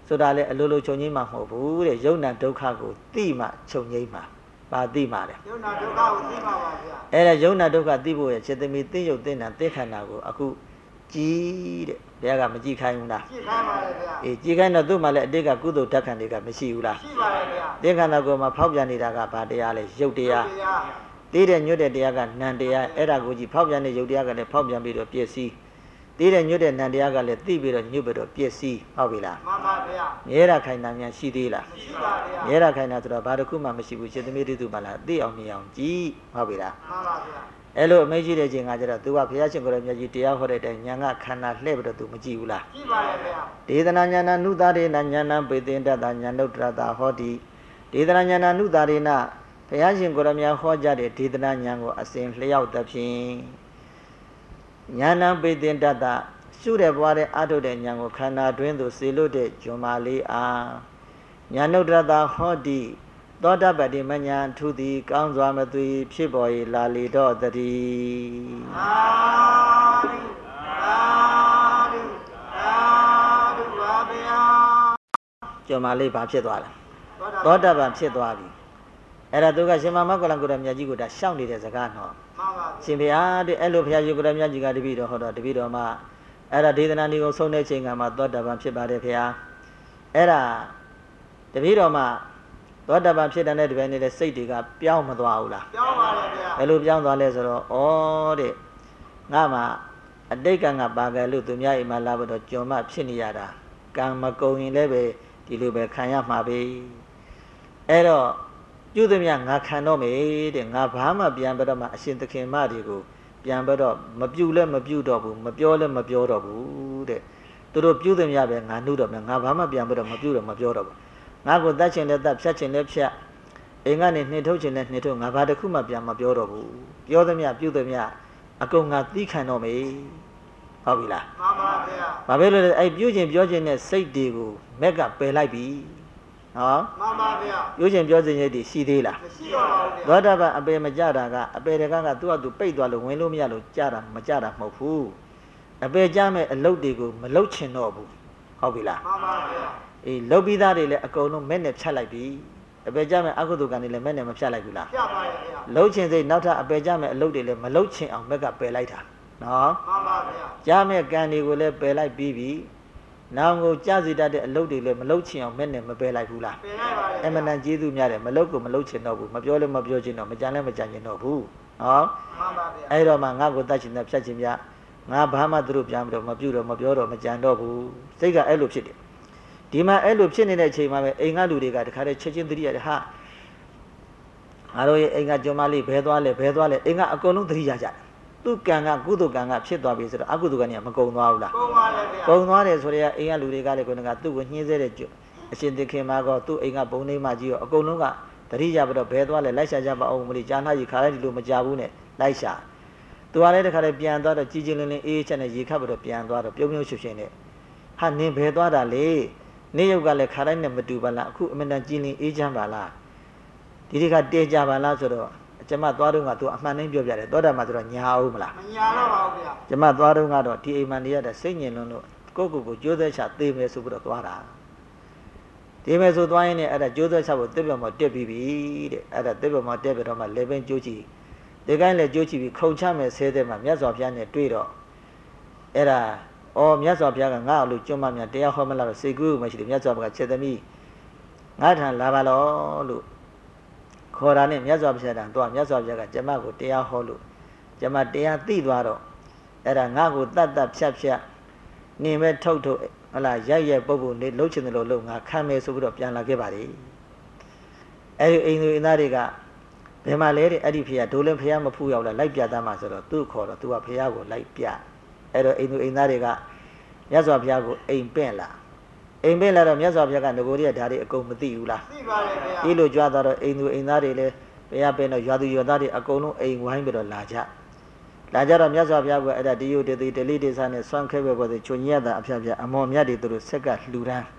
S2: ဆိုတာလေအလိုလိုချုပ်ငိမ့်မှာမဟုတ်ဘူးတဲ့ယုံနာဒုက္ခကိုသိမှချုပ်ငိမ့်မှာပါသိမှာလေ
S3: ယုံနာဒုက္ခကိုသိမှာပါဗျာ
S2: အဲ့ဒါယုံနာဒုက္ခသိဖို့ရဲ့စေတမီသိယုတ်သိနာသိခန္ဓာကိုအခုကြည်တဲ့ဘုရားကမကြည့်ခိုင်းဘူးလား
S3: ကြည့်ခိုင်းပါလေဗျာ
S2: အေးကြည့်ခိုင်းတော့သူ့မှာလည်းအတိတ်ကကုသိုလ်ဓာတ်ခံတွေကမရှိဘူးလား
S3: ရှိပါလေဗျာ
S2: သိခန္ဓာကိုမှဖောက်ပြန်နေတာကဘာတရားလဲယုတ်တရားသိတဲ့ညွတ်တဲ့တရားကနံတရားအဲ့ဒါကိုကြည့်ဖောက်ပြန်တဲ့ယုတ်တရားကလည်းဖောက်ပြန်ပြီးတော့ပြည့်စည်သိတဲ့ညွတ်တဲ့နံတရားကလည်းသိပြီးတော့ညွတ်ပြီးတော့ပြည့်စည်ဟုတ်ပြီလား
S3: မှန်ပါဗျာ
S2: မြဲတာခိုင်တာများရှိသေးလား
S3: ရှိပါဗျာ
S2: မြဲတာခိုင်တာဆိုတော့ဘာတစ်ခုမှမရှိဘူးစေတမီတိတုပါလားသိအောင်မြင်အောင်ကြည့်ဟုတ်ပြီလား
S3: မှန်ပါဗျာ
S2: အဲ့လိုအမေးရှိတဲ့ချိန်ကကျတော့ तू ကဘုရားရှင်ကိုယ်တော်မြတ်ကြီးတရားဟောတဲ့အတိုင်းဉာဏ်ကခန္ဓာလှည့်ပြီးတော့ तू မကြည့်ဘူးလား
S3: ကြည့်ပါရဲ့ဗျာ
S2: ဒေသနာဉာဏနုသာရေနဉာဏပေသင်တတဉာဏုတ္တရတာဟောတိဒေသနာဉာဏနုသာရေနဘုရားရှင်ကိုယ်တော်မြတ်ဟောကြားတဲ့ဒေသနာဉာဏ်ကိုအစဉ်လျှောက်သဖြင့်ဉာဏပေသင်တတရှုတဲ့ဘွားတဲ့အထုတ်တဲ့ဉာဏ်ကိုခန္ဓာတွင်းသို့စေလွတ်တဲ့ဂျွန်မာလေးအားဉာဏုတ္တရတာဟောတိသောတပတ္တိမညာထုသည်ကောင်းစွာမသွေဖြစ်ပေါ်၏လာလေတော့တည်း
S3: သာဓုသာဓုသာဓုပါဗျာ
S2: ကျော်မလေးဘာဖြစ်သွားလဲသောတပန်ဖြစ်သွားပြီအဲ့ဒါသူကရှင်မမကုလံကိုရမြတ်ကြီးကိုဒါရှောက်နေတဲ့စကားနော်
S3: မှန်ပါ
S2: ရှင်ဘုရားတဲ့အဲ့လိုဘုရားရှင်ကိုရမြတ်ကြီးကတပည့်တော်ဟောတော့တပည့်တော်မှာအဲ့ဒါဒေသနာဒီကိုဆုံးတဲ့ချိန်ကမှသောတပန်ဖြစ်ပါတယ်ဘုရားအဲ့ဒါတပည့်တော်မှာသောတပန်ဖြစ်တဲ့တပည့်နေတဲ့စိတ်တွေကပြောင်းမသွားဘူးလား
S3: ပြောင်းပါလေဗျာ
S2: ဘယ်လိုပြောင်းသွားလဲဆိုတော့ဩတဲ့ငါမှအတိတ်ကံကပါကလို့သူများအိမ်မှာလာပြီးတော့ကြော်မဖြစ်နေရတာကံမကုန်ရင်လည်းပဲဒီလိုပဲခံရမှာပဲအဲ့တော့ပြုသမျှငါခံတော့မေတဲ့ငါဘာမှပြန်ပြီးတော့မှအရှင်သခင်မတွေကိုပြန်ပြီးတော့မပြုလည်းမပြုတော့ဘူးမပြောလည်းမပြောတော့ဘူးတဲ့သူတို့ပြုသမျှပဲငါနှုတ်တော့မယ်ငါဘာမှပြန်ပြီးတော့မပြုတော့မပြောတော့ဘူးငါကိုတတ်ချင်လည်းတတ်ဖြတ်ချင်လည်းဖြတ်အိမ်ကနေနှင်ထုတ်ချင်လည်းနှင်ထုတ်ငါဘာတစ်ခုမှပြန်မပြောတော့ဘူးပြောသမျှပြုသမျှအကုန်ငါသိခံတော့မေဟုတ်ပြီလား
S3: မှန်ပါဗျာ
S2: ဘာဖြစ်လို့လဲအဲ့ပြုခြင်းပြောခြင်းနဲ့စိတ်တွေကိုမက်ကပယ်လိုက်ပြီနော်
S3: မှန်ပါဗျာ
S2: ပြုခြင်းပြောခြင်းရဲ့တည်ရှိသေးလား
S3: မရှိပါဘူးဗျာ
S2: သောတာပန်အပယ်မကြတာကအပယ်တကကသူ့ဟာသူပိတ်သွားလို့ဝင်လို့မရလို့ကြတာမကြတာမဟုတ်ဘူးအပယ်ကြမဲ့အလုပ်တွေကိုမလုပ်ချင်တော့ဘူးဟုတ်ပြီလား
S3: မှန်ပါဗျာ
S2: အေးလုတ်ပြီးသားတွေလည်းအကုန်လုံးမဲ့နဲ့ဖြတ်လိုက်ပြီအပယ်ကြမဲ့အကုသိုလ်ကံတွေလည်းမဲ့နဲ့မဖြတ်လိုက်ဘူးလား
S3: ဖြတ်ပါရဲ့ဗျာ
S2: လှုပ်ချင်စိတ်နောက်ထပ်အပယ်ကြမဲ့အလုပ်တွေလည်းမလှုပ်ချင်အောင်မက်ကပယ်လိုက်တာနော်
S3: မှန်ပါဗျာ
S2: ကြမဲ့ကံတွေကိုလည်းပယ်လိုက်ပြီးပြီနောင်ကိုကြာစီတတ်တဲ့အလုပ်တွေလည်းမလှုပ်ချင်အောင်မဲ့နဲ့မပယ်လိုက်ဘူးလား
S3: ပယ်လိုက်ပါရဲ့
S2: အမှန်တန်ကျေးဇူးများတယ်မလှုပ်ကိုမလှုပ်ချင်တော့ဘူးမပြောလည်းမပြောချင်တော့မကြံလည်းမကြံချင်တော့ဘူးနော်
S3: မှန်ပါဗျာ
S2: အဲ့တော့မှငါ့ကိုတတ်ချင်တဲ့ဖြတ်ချင်ပြငါဘာမှသူတို့ပြန်ပြီးတော့မပြုတော့မပြောတော့မကြံတော့ဘူးစိတ်ကအဲ့လိုဖြစ်တယ်ဒီမှာအဲ့လိုဖြစ်နေတဲ့အချိန်မှာပဲအိမ်ကလူတွေကတခါတည်းချက်ချင်းသတိရတယ်ဟာငါတို့ရဲ့အိမ်ကကြုံမလေးဘဲသွားလဲအိမ်ကအကုန်လုံးသတိရကြတယ်သူကံကကုသိုလ်ကံကဖြစ်သွားပြီဆိုတော့အကုသိုလ်ကံကမကုံသွားဘူးလား
S3: ကုံပါလေဗျာ
S2: ကုံသွားတယ်ဆိုတော့အိမ်ကလူတွေကလည်းကိုယ်ကသူ့ကိုညှင်းစေတဲ့အရှင်သခင်မှာကောသူ့အိမ်ကဘုံနေမှကြီးရောအကုန်လုံးကသတိရပြီးတော့ဘဲသွားလဲလိုက်ရှာကြပါအောင်မလို့ကြာနာကြီးခါလိုက်ဒီလိုမကြဘူးနဲ့လိုက်ရှာသူကလည်းတခါတည်းပြန်သွားတော့ကြီးကြီးလင်းလင်းအေးချက်နဲ့ရေခတ်ပြီးတော့ပြန်သွားတော့ပြုံးပြုံးရွှင်ရွှင်နဲ့ဟာနင်ဘဲသွားတာလေနေရုပ်ကလည်းခါတိုင်းနဲ့မတူပါလားအခုအမှန်တန်ကြည်လင်အေးချမ်းပါလားဒီတွေကတဲကြပါလားဆိုတော့ကျမသွားတော့ကသူအမှန်တိုင်းပြောပြတယ်သောတာမှာဆိုတော့ညာအောင်မလား
S3: မညာတော့ပါဘူးဗျာ
S2: ကျမသွားတော့ကတော့ဒီအိမ်မှာနေရတဲ့စိတ်ညင်လွန်းလို့ကိုကြိုးသက်ချသေးမယ်ဆိုပြီးတော့သွားတာဒီမယ်ဆိုသွားရင်လည်းအဲ့ဒါကြိုးသက်ချဖို့တစ်ပြတ်မတက်ပြီးပြီတဲ့အဲ့ဒါတစ်ပြတ်မတက်ပြီးတော့မှလေပင်ကြိုးချီဒီကိုင်းလည်းကြိုးချီပြီးခုံချမယ်ဆဲတဲ့မှာမြတ်စွာဘုရားနဲ့တွေ့တော့အဲ့ဒါအော်မြတ်စွာဘုရားကငါ့အလို့ကျွမ်းမများတရားဟောမလားတော့စိတ်ကူးမရှိတယ်မြတ်စွာဘုရားချက်သမီးငါထံလာပါလို့လို့ခေါ်တာနဲ့မြတ်စွာဘုရားတန်တော့မြတ်စွာဘုရားကကျမကိုတရားဟောလို့ကျမတရားသိသွားတော့အဲ့ဒါငါ့ကိုတတ်ဖြတ်နေမဲ့ထုတ်ဟလာရိုက်ပုပ်ပုနေလှုပ်ချင်တယ်လို့ငါခံမယ်ဆိုပြီးတော့ပြန်လာခဲ့ပါလေအဲ့ဒီအိမ်သူအိမ်သားတွေကဘယ်မှာလဲတဲ့အဲ့ဒီဖေကဒိုးလင်းဖေမဖူးရောက်လာလိုက်ပြသားမှဆိုတော့သူ့ခေါ်တော့သူကဖေကိုလိုက်ပြအဲ့တော့အိမ်သူအိမ်သားတွေကမြတ်စွာဘုရားကိုအိမ်ပင့်လာတော့မြတ်စွာဘုရားကငကိုရီကဒါတွေအကုန်မသိဘူးလား
S3: သိပါရဲ့ဗျာ
S2: ဒီလိုကြွားသွားတော့အိမ်သူအိမ်သားတွေလည်းဘုရားပင့်တော့ရွာသူရွာသားတွေအကုန်လုံးအိမ်ဝိုင်းပြီးတော့လာကြတော့မြတ်စွာဘုရားကအဲ့ဒါဒီယိုတေတလိတေဆာနဲ့ဆွမ်းခဲပဲပေါ်တဲ့ချွန်ညက်တာအဖျက်အမော်မြတ်တွေသူတို့ဆက်ကလှူဒန်း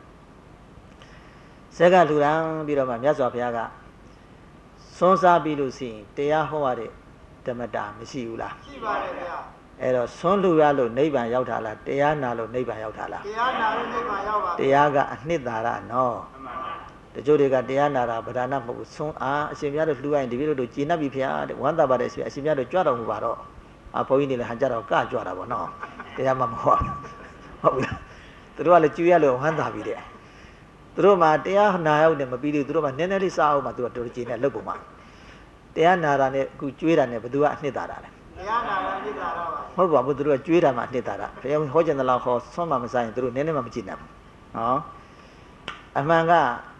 S2: ပြီးတော့မှမြတ်စွာဘုရားကစွန်းစားပြီးလို့ရှိရင်တရားဟောရတဲ့ဓမ္မတာမရှိဘူးလား
S3: ရှိပါတယ်ဗျာ
S2: အဲ့တော့ဆွန်းလူရလို့နိဗ္ဗာန်ရောက်တာလားတရားနာလို့နိဗ္ဗာန်ရောက်တာလား
S3: တရားနာလို့နိဗ္ဗာန်ရောက်ပါ
S2: တရားကအနှစ်သာရနော်တချို့တွေကတရားနာတာဗဒနာမဟုတ်ဘူးဆွန်းအားအရှင်ဘုရားတို့လှူရရင်ဒီလိုတို့ကျေနပ်ပြီဖျားတဲ့ဝမ်းသာပါတယ်အရှင်ဘုရားတို့ကြွတော်မူပါတော့ဘုန်းကြီးတွေလည်းဟန်ကြတော့ကကြွတာပေါ့နော်တရားမှမဟုတ်ဟုတ်ပြီလားသူတို့ကလည်းကျွေးရလို့ဝမ်းသာပြီတဲ့သူတို့မှတရားနာရောက်တယ်မပြီးသေးသူတို့မှနည်းနည်းလေးစားအောင်မှသူတို့တော်ကျေနပ်လုပ်ပုံမှာတရားနာတာနဲ့အခုကျွေးတာနဲ့ဘယ်သူကအနှစ်သာရလဲ
S3: တရားနာတာနှစ်သာရပါ
S2: ဟုတ်ပါဘူးသူတို့ကကျွေးတာမှအနှစ်သာရဘုရားဟောကျင်တဲ့လောက်ဟောဆွမ်းမှမစားရင်သူတို့နည်းနည်းမှမကျေနပ်ဘူးနော်အမှန်က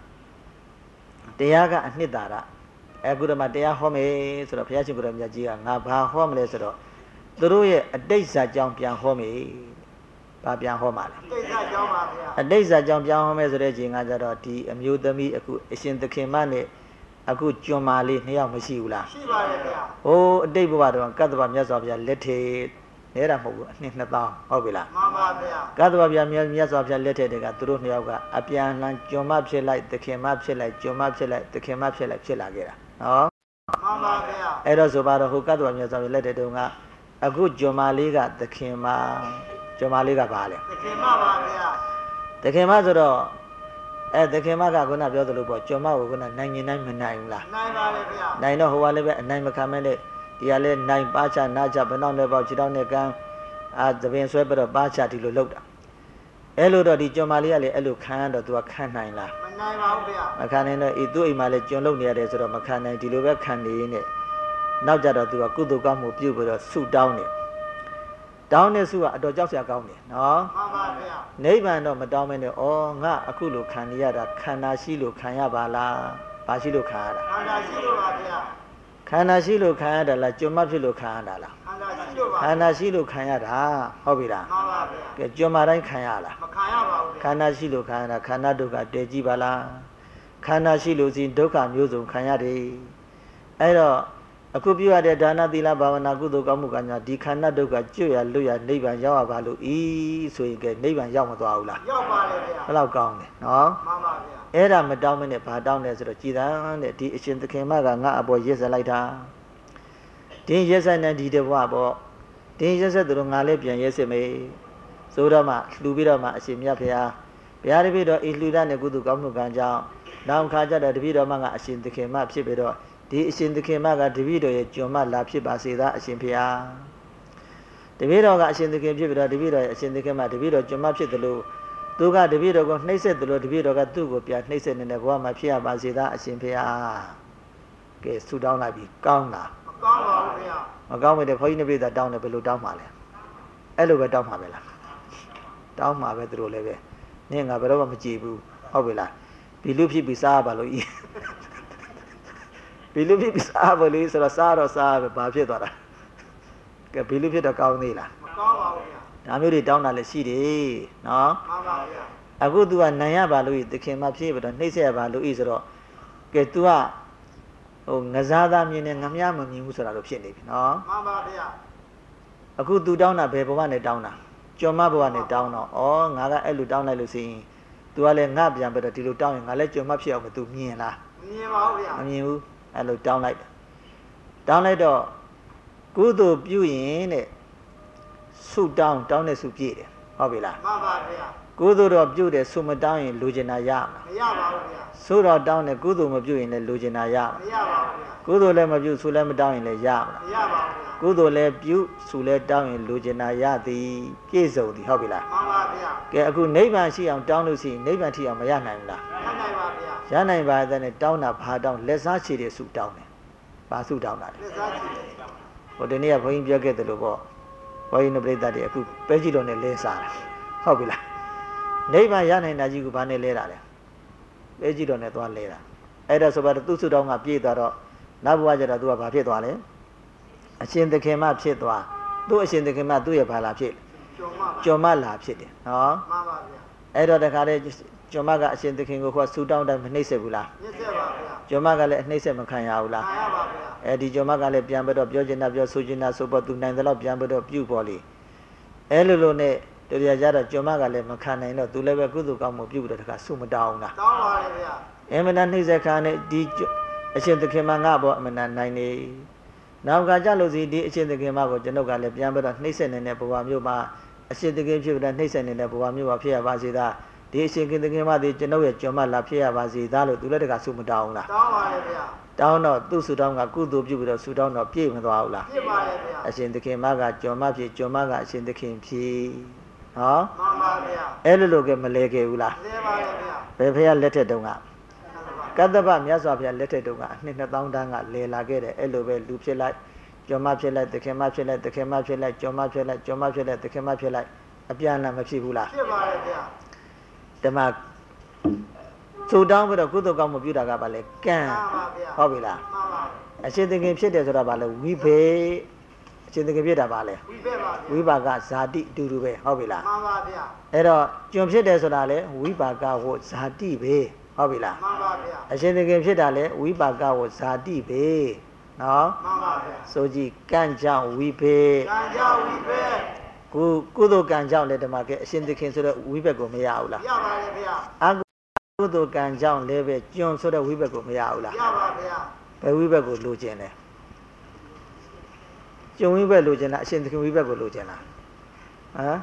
S2: တရားကအနှစ်သာရအခုတော့မှတရားဟောမယ်ဆိုတော့ဘုရားရှင်ကိုယ်တော်မြတ်ကြီးကငါဘာဟောမလဲဆိုတော့သူတို့ရဲ့အတိတ်ဇာကြောင့်ပြန်ဟောမယ်ဘာပြန်ဟောမှာလဲ
S3: အတိတ်ဇာကြောင့်ပါဗျာ
S2: အတိတ်ဇာကြောင့်ပြန်ဟောမယ်ဆိုတဲ့ချိန်ကကြတော့ဒီအမျိုးသမီးအခုအရှင်သခင်မနဲ့အခုကျွန်းမာလေး2ယောက်မရှိဘူးလား
S3: ရှိပါတယ်ဗျာ
S2: ဟိုအတိတ်ဘဝတော့ကတ္တဗမြတ်စွာဘုရားလက်ထဲနေတာမဟုတ်ဘူးအနှစ်2000ဟုတ်ပြီလား
S3: မှန်ပါဗျာ
S2: ကတ္တဗမြတ်စွာဘုရားလက်ထဲတည်းကသူတို့2ယောက်ကအပြန်လှန်ကျွန်းမဖြစ်လိုက်သခင်မဖြစ်လိုက်ကျွန်းမဖြစ်လိုက်သခင်မဖြစ်လိုက်ဖြစ်လာခဲ့တာနော်
S3: မှန်ပါဗျာ
S2: အဲ့တော့ဆိုပါတော့ဟိုကတ္တဗမြတ်စွာဘုရားလက်ထဲတုန်းကအခုကျွန်းမလေးကသခင်မကျွန်းမလေးကဘာလဲ
S3: သခင်မပါဗျာ
S2: သခင်မဆိုတော့သခင်မကခုနပြောသလိုပေါ့ကျွန်းမကိုခုနနိုင်ရင်နိုင်မနိုင်ဘူးလား
S3: နိုင်ပါလေဗျာ
S2: နိုင်တော့ဟိုကလည်းပဲအနိုင်မခံမဲ့နဲ့ဒီကလည်းနိုင်ပါချနာချဘယ်တော့နဲ့ပေါ့ခြေတောက်နဲ့ကန်းသပင်ဆွဲပြီးတော့ပါချဒီလိုလောက်တာအဲ့လိုတော့ဒီကျွန်းမလေးကလည်းအဲ့လိုခံတော့ तू ကခံနိုင်လား
S3: မနိုင်ပါဘူးဗျာ
S2: မခံနိုင်တော့သူ့အိမ်မှာလည်းကျွန်းလုံနေရတယ်ဆိုတော့မခံနိုင်ဒီလိုပဲခံနေနေနောက်ကြတော့ तू ကကုသိုလ်ကောင်းမှုပြုပြီးတော့ဆုတောင်းနေတောင်းတဲ့ဆုကအတော်ကြောက်စရာကောင်းတယ်နော်
S3: မှန်ပါဗျာ
S2: နိဗ္ဗာန်တော့မတောင်းမနဲ့ဩငါအခုလိုခံနေရတာခန္ဓာရှိလို့ခံရပါလားဘာရှိလို့ခံရတာ
S3: ခန္ဓာရှိလို့ပါဗျာ
S2: ခန္ဓာရှိလို့ခံရတာလားကျွမ်းမဖြစ်လို့ခံရတာလား
S3: ခန္ဓာရှိလို့ပါ
S2: ခန္ဓာရှိလို့ခံရတာဟုတ်ပြီလား
S3: မှန်ပါဗျာ
S2: ကဲကျွမ်းမတိုင်းခံရလား
S3: မခံရပါဘူး
S2: ခန္ဓာရှိလို့ခံရတာခန္ဓာဒုက္ခတည်ကြည့်ပါလားခန္ဓာရှိလို့စီဒုက္ခမျိုးစုံခံရတယ်အဲ့တော့အခုပြုရတဲ့ဒါနသီလဘာဝနာကုသိုလ်ကောင်းမှုကညာဒီခန္ဓာဒုက္ခကျွတ်ရလွတ်ရနိဗ္ဗာန်ရောက်ရပါလို့ဤဆိုရင်ကဲနိဗ္ဗာန်ရောက်မသွားဘူးလား
S3: ရောက်ပါလေဗျာ
S2: ဘယ်လောက်ကောင်းလဲနော်
S3: မှန်ပါဗျာ
S2: အဲ့ဒါမတောင်းမနဲ့ဘာတောင်းလဲဆိုတော့ကြည်တန်းတဲ့ဒီအရှင်သခင်မကငါအပေါ်ရက်ဆက်လိုက်တာဒီရက်ဆက်နေဒီတဘွားပေါ့ဒီရက်ဆက်သူတို့ငါလည်းပြန်ရက်ဆက်မေးဆိုတော့မှလှူပြီးတော့မှအရှင်မြတ်ဖရာဘုရားတပည့်တော်ဤလှူရတဲ့ကုသိုလ်ကောင်းမှုကံကြောင့်နောက်ခါကျတော့တပည့်တော်မှကအရှင်သခင်မဖြစ်ပြီးတော့ဒီအရှင်သခင်မကတပည့်တော်ရဲ့ကျွန်မလာဖြစ်ပါစေသာအရှင်ဖေဟာတပည့်တော်ကအရှင်သခင်ဖြစ်ပြီးတော့တပည့်တော်ရဲ့အရှင်သခင်မတပည့်တော်ကျွန်မဖြစ်တယ်လို့သူကတပည့်တော်ကိုနှိမ့်ဆက်တယ်လို့တပည့်တော်ကသူ့ကိုပြန်နှိမ့်ဆက်နေတဲ့ဘဝမှာဖြစ်ရပါစေသာအရှင်ဖေဟာကဲဆုတောင်းလိုက်ပြီကောင်းလား
S3: မကောင်းပါဘူးဗျာ
S2: မကောင်းမိတဲ့ဘုန်းကြီးနှစ်ပိဿတောင်းတယ်ဘယ်လိုတောင်းမှာလဲအဲ့လိုပဲတောင်းမှာပဲလားတောင်းမှာပဲသူတို့လည်းပဲနင်းငါဘယ်တော့မှမကြည့်ဘူးဟုတ်ပြီလားဒီလူဖြစ်ပြီးစားပါလို့ဤဘီလူဖြစ်စားပါလေဆိုတော့စားတော့စားပဲဘာဖြစ်သွားတာကဲဘီလူဖြစ်တော့ကောင်းသေးလား
S3: မကောင်းပါဘူးဗျာ
S2: ဒါမျိုးတွေတောင်းတာလည်းရှိတယ်နော်
S3: မှန်ပါဗျာ
S2: အခု तू ကနိုင်ရပါလို့သခင်မဖြစ်ပြီးတော့နှိမ့်ဆက်ရပါလို့ဤဆိုတော့ကဲ तू ကဟိုငစားသားမြင်နေငမရမမြင်ဘူးဆိုတာလို့ဖြစ်နေပြီနော်
S3: မှန်ပါဗျာ
S2: အခု तू တောင်းတာဘယ်ဘဝနဲ့တောင်းတာကျော်မဘဝနဲ့တောင်းတော့ဩငါကအဲ့လိုတောင်းလိုက်လို့ဆိုရင် तू ကလည်းငါပြန်ပြီးတော့ဒီလိုတောင်းရင်ငါလည်းကျော်မဖြစ်အောင်မ तू မြင်လား
S3: မမြင်ပါဘူးဗျာ
S2: မမြင်ဘူးအဲ့လိုတောင်းလိုက်တော့ကုသိုလ်ပြုရင်တဲ့ဆုတောင်းတဲ့ဆုပြည့်တယ်ဟုတ်ပြီလား
S3: မှန်ပါဗျာ
S2: ကုသိုလ်တော့ပြုတယ်ဆုမတောင်းရင်လူကျင်တာရမလား
S3: မရပါဘူးဗျာ
S2: ဆုတော့တောင်းတယ်ကုသိုလ်မပြုရင်လည်းလူကျင်တာရမလား
S3: မရပါဘူးဗျာ
S2: ကုသိုလ်လည်းမပြုဆုလည်းမတောင်းရင်လည်းရမလား
S3: မရပါဘူးဗျာ
S2: ကုသိုလ်လည်းပြုဆုလည်းတောင်းရင်လူကျင်တာရသည်ပြည့်စုံသည်ဟုတ်ပြီလား
S3: မှန်ပါဗျာ
S2: ကဲအခုနိဗ္ဗာန်ရှိအောင်တောင်းလို့ရှိရင်နိဗ္ဗာန်ထိအောင်မရနိုင်ဘူးလား
S3: ရနိုင်ပါဗျာ
S2: ရနိုင်ပါတဲ့နဲ့တောင်းတာဘာတောင်းလက်စားချေတဲ့ဆုတောင်းတယ်ဘာဆုတောင်းတာလဲ
S3: လက်စားချေတယ်
S2: ဟိုဒီနေ့ကဘုန်းကြီးပြောခဲ့တယ်လို့ပေါ့ဘုန်းကြီးနပရိသတ်တွေအခုပဲကြည့်တော့နဲ့လဲစားတာဟုတ်ပြီလားနိဗ္ဗာန်ရနိုင်တာကြီးကဘာနဲ့လဲတာလဲပဲကြည့်တော့နဲ့သွားလဲတာအဲ့ဒါဆိုပါတော့သူ့ဆုတောင်းကပြည့်သွားတော့နောက်ဘဝကျတော့သူကဘာဖြစ်သွားလဲအရှင်သခင်မဖြစ်သွားသူ့အရှင်သခင်မသူ့ရဲ့ဘာလာဖြစ်ကျော်မလာဖြစ်တယ်နော်
S3: မှန်ပါဗျာ
S2: အဲ့တော့တခါတည်းကျော်မကအရှင်သခင်ကိုဆူတောင်းတိုင်းမနှိမ့်ဆက်ဘူးလား
S3: နှိမ့်ဆက်ပါဗျာ
S2: ကျော်မကလည်းအနှိမ့်ဆက်မခံရဘူးလား
S3: ခံရပါဗျာ
S2: အဲဒီကျော်မကလည်းပြန်ပြီးတော့ပြောချင်တာပြောဆိုချင်တာဆိုပေါ့သူနိုင်တယ်လို့ပြန်ပြီးတော့ပြုတ်ပေါ်လေအဲ့လိုနဲ့တရားကြတော့ကျော်မကလည်းမခံနိုင်တော့သူလည်းပဲကုသိုလ်ကောင်းမှုပြုတ်ပြီးတော့တခါဆုမတောင်းလား
S3: တောင်းပါလေဗျာ
S2: အမှန်တန်နှိမ့်ဆက်ခံနဲ့ဒီအရှင်သခင်မငါဘောအမှန်တန်နိုင်နေနောက်ကကြလို့စီဒီအရှင်သခင်မကိုကျွန်ုပ်ကလည်းပြန်ပြီးတော့နှိမ့်ဆက်နေတဲ့ဘဝမျိုးမှာအရှင်သခင်ဖြစ်ပြီးတော့နှိမ့်ဆက်နေတဲ့ဘဝမျိုးမှာဖြစ်ရပါစေသာဒီအရှင်သခင်မဒီကျွန်ုပ်ရဲ့ကြွမလာဖြစ်ရပါစေသာလို့သူလည်းတကဆုမတောင်းလား
S3: တောင်းပါလေဗျာ
S2: တောင်းတော့သူ့ဆုတောင်းကကုသိုလ်ပြုပြီးတော့ဆုတောင်းတော့ပြည့်မသွားဘူးလား
S3: ပြည့်ပါလေဗျာ
S2: အရှင်သခင်မကကြွမဖြစ်ကြွမကအရှင်သခင်ဖြစ်ဟော
S3: မှန်ပါဗျာ
S2: အဲ့လိုကမလဲခဲ့ဘူးလား
S3: လဲပါလေဗျာ
S2: ဘယ်ဖះလက်ထက်တုန်းကကတ္တပမြတ်စွာဘုရားလက်ထက်တုန်းကအနှစ်2000တန်းကလဲလာခဲ့တယ်အဲ့လိုပဲလူဖြစ်လိုက်ကြွမဖြစ်လိုက်သခင်မဖြစ်လိုက်သခင်မဖြစ်လိုက်ကြွမဖြစ်လိုက်ကြွမဖြစ်လိုက်သခင်မဖြစ်လိုက်အပြန်လာမဖြစ်ဘူးလား
S3: ဖြစ်ပါလေဗျာ
S2: ဓမ္မသူတောင်းပြီးတော့ကုသိုလ်ကောင်းမှုပြုတာကဘာလဲကံဟုတ်ပြီလား
S3: မှန်ပါ
S2: အရှင်သခင်ဖြစ်တယ်ဆိုတာဘာလဲဝိဘေအရှင်သခင်ဖြစ်တာဘာလဲ
S3: ဝိဘေပါဗျာ
S2: ဝိပါကဇာတိအတူတူပဲဟုတ်ပြီလား
S3: မှန်ပါဗျာ
S2: အဲ့တော့ကျွန်ဖြစ်တယ်ဆိုတာလဲဝိပါကဟိုဇာတိပဲဟုတ်ပြီလား
S3: မှန်ပါဗျာ
S2: အရှင်သခင်ဖြစ်တာလဲဝိပါကဟိုဇာတိပဲနော်
S3: မှန်ပါဗျာ
S2: ဆိုကြည့်ကံကြောင့်ဝိဘေ
S3: ကံကြောင့်ဝိဘေ
S2: ကုသိုလ်ကံကြောင့်လည်းဓမ္မကအရှင်သခင်ဆိုတဲ့ဝိဘက်ကိုမရဘူးလား
S3: ရပါလေဗျာ
S2: အကုသိုလ်ကံကြောင့်လည်းပဲကျွန်ဆိုတဲ့ဝိဘက်ကိုမရဘူးလား
S3: ရပါဗျာ
S2: ဘယ်ဝိဘက်ကိုလိုချင်လဲကျွန်ဝိဘက်လိုချင်လားအရှင်သခင်ဝိဘက်ကိုလိုချင်လားဟမ်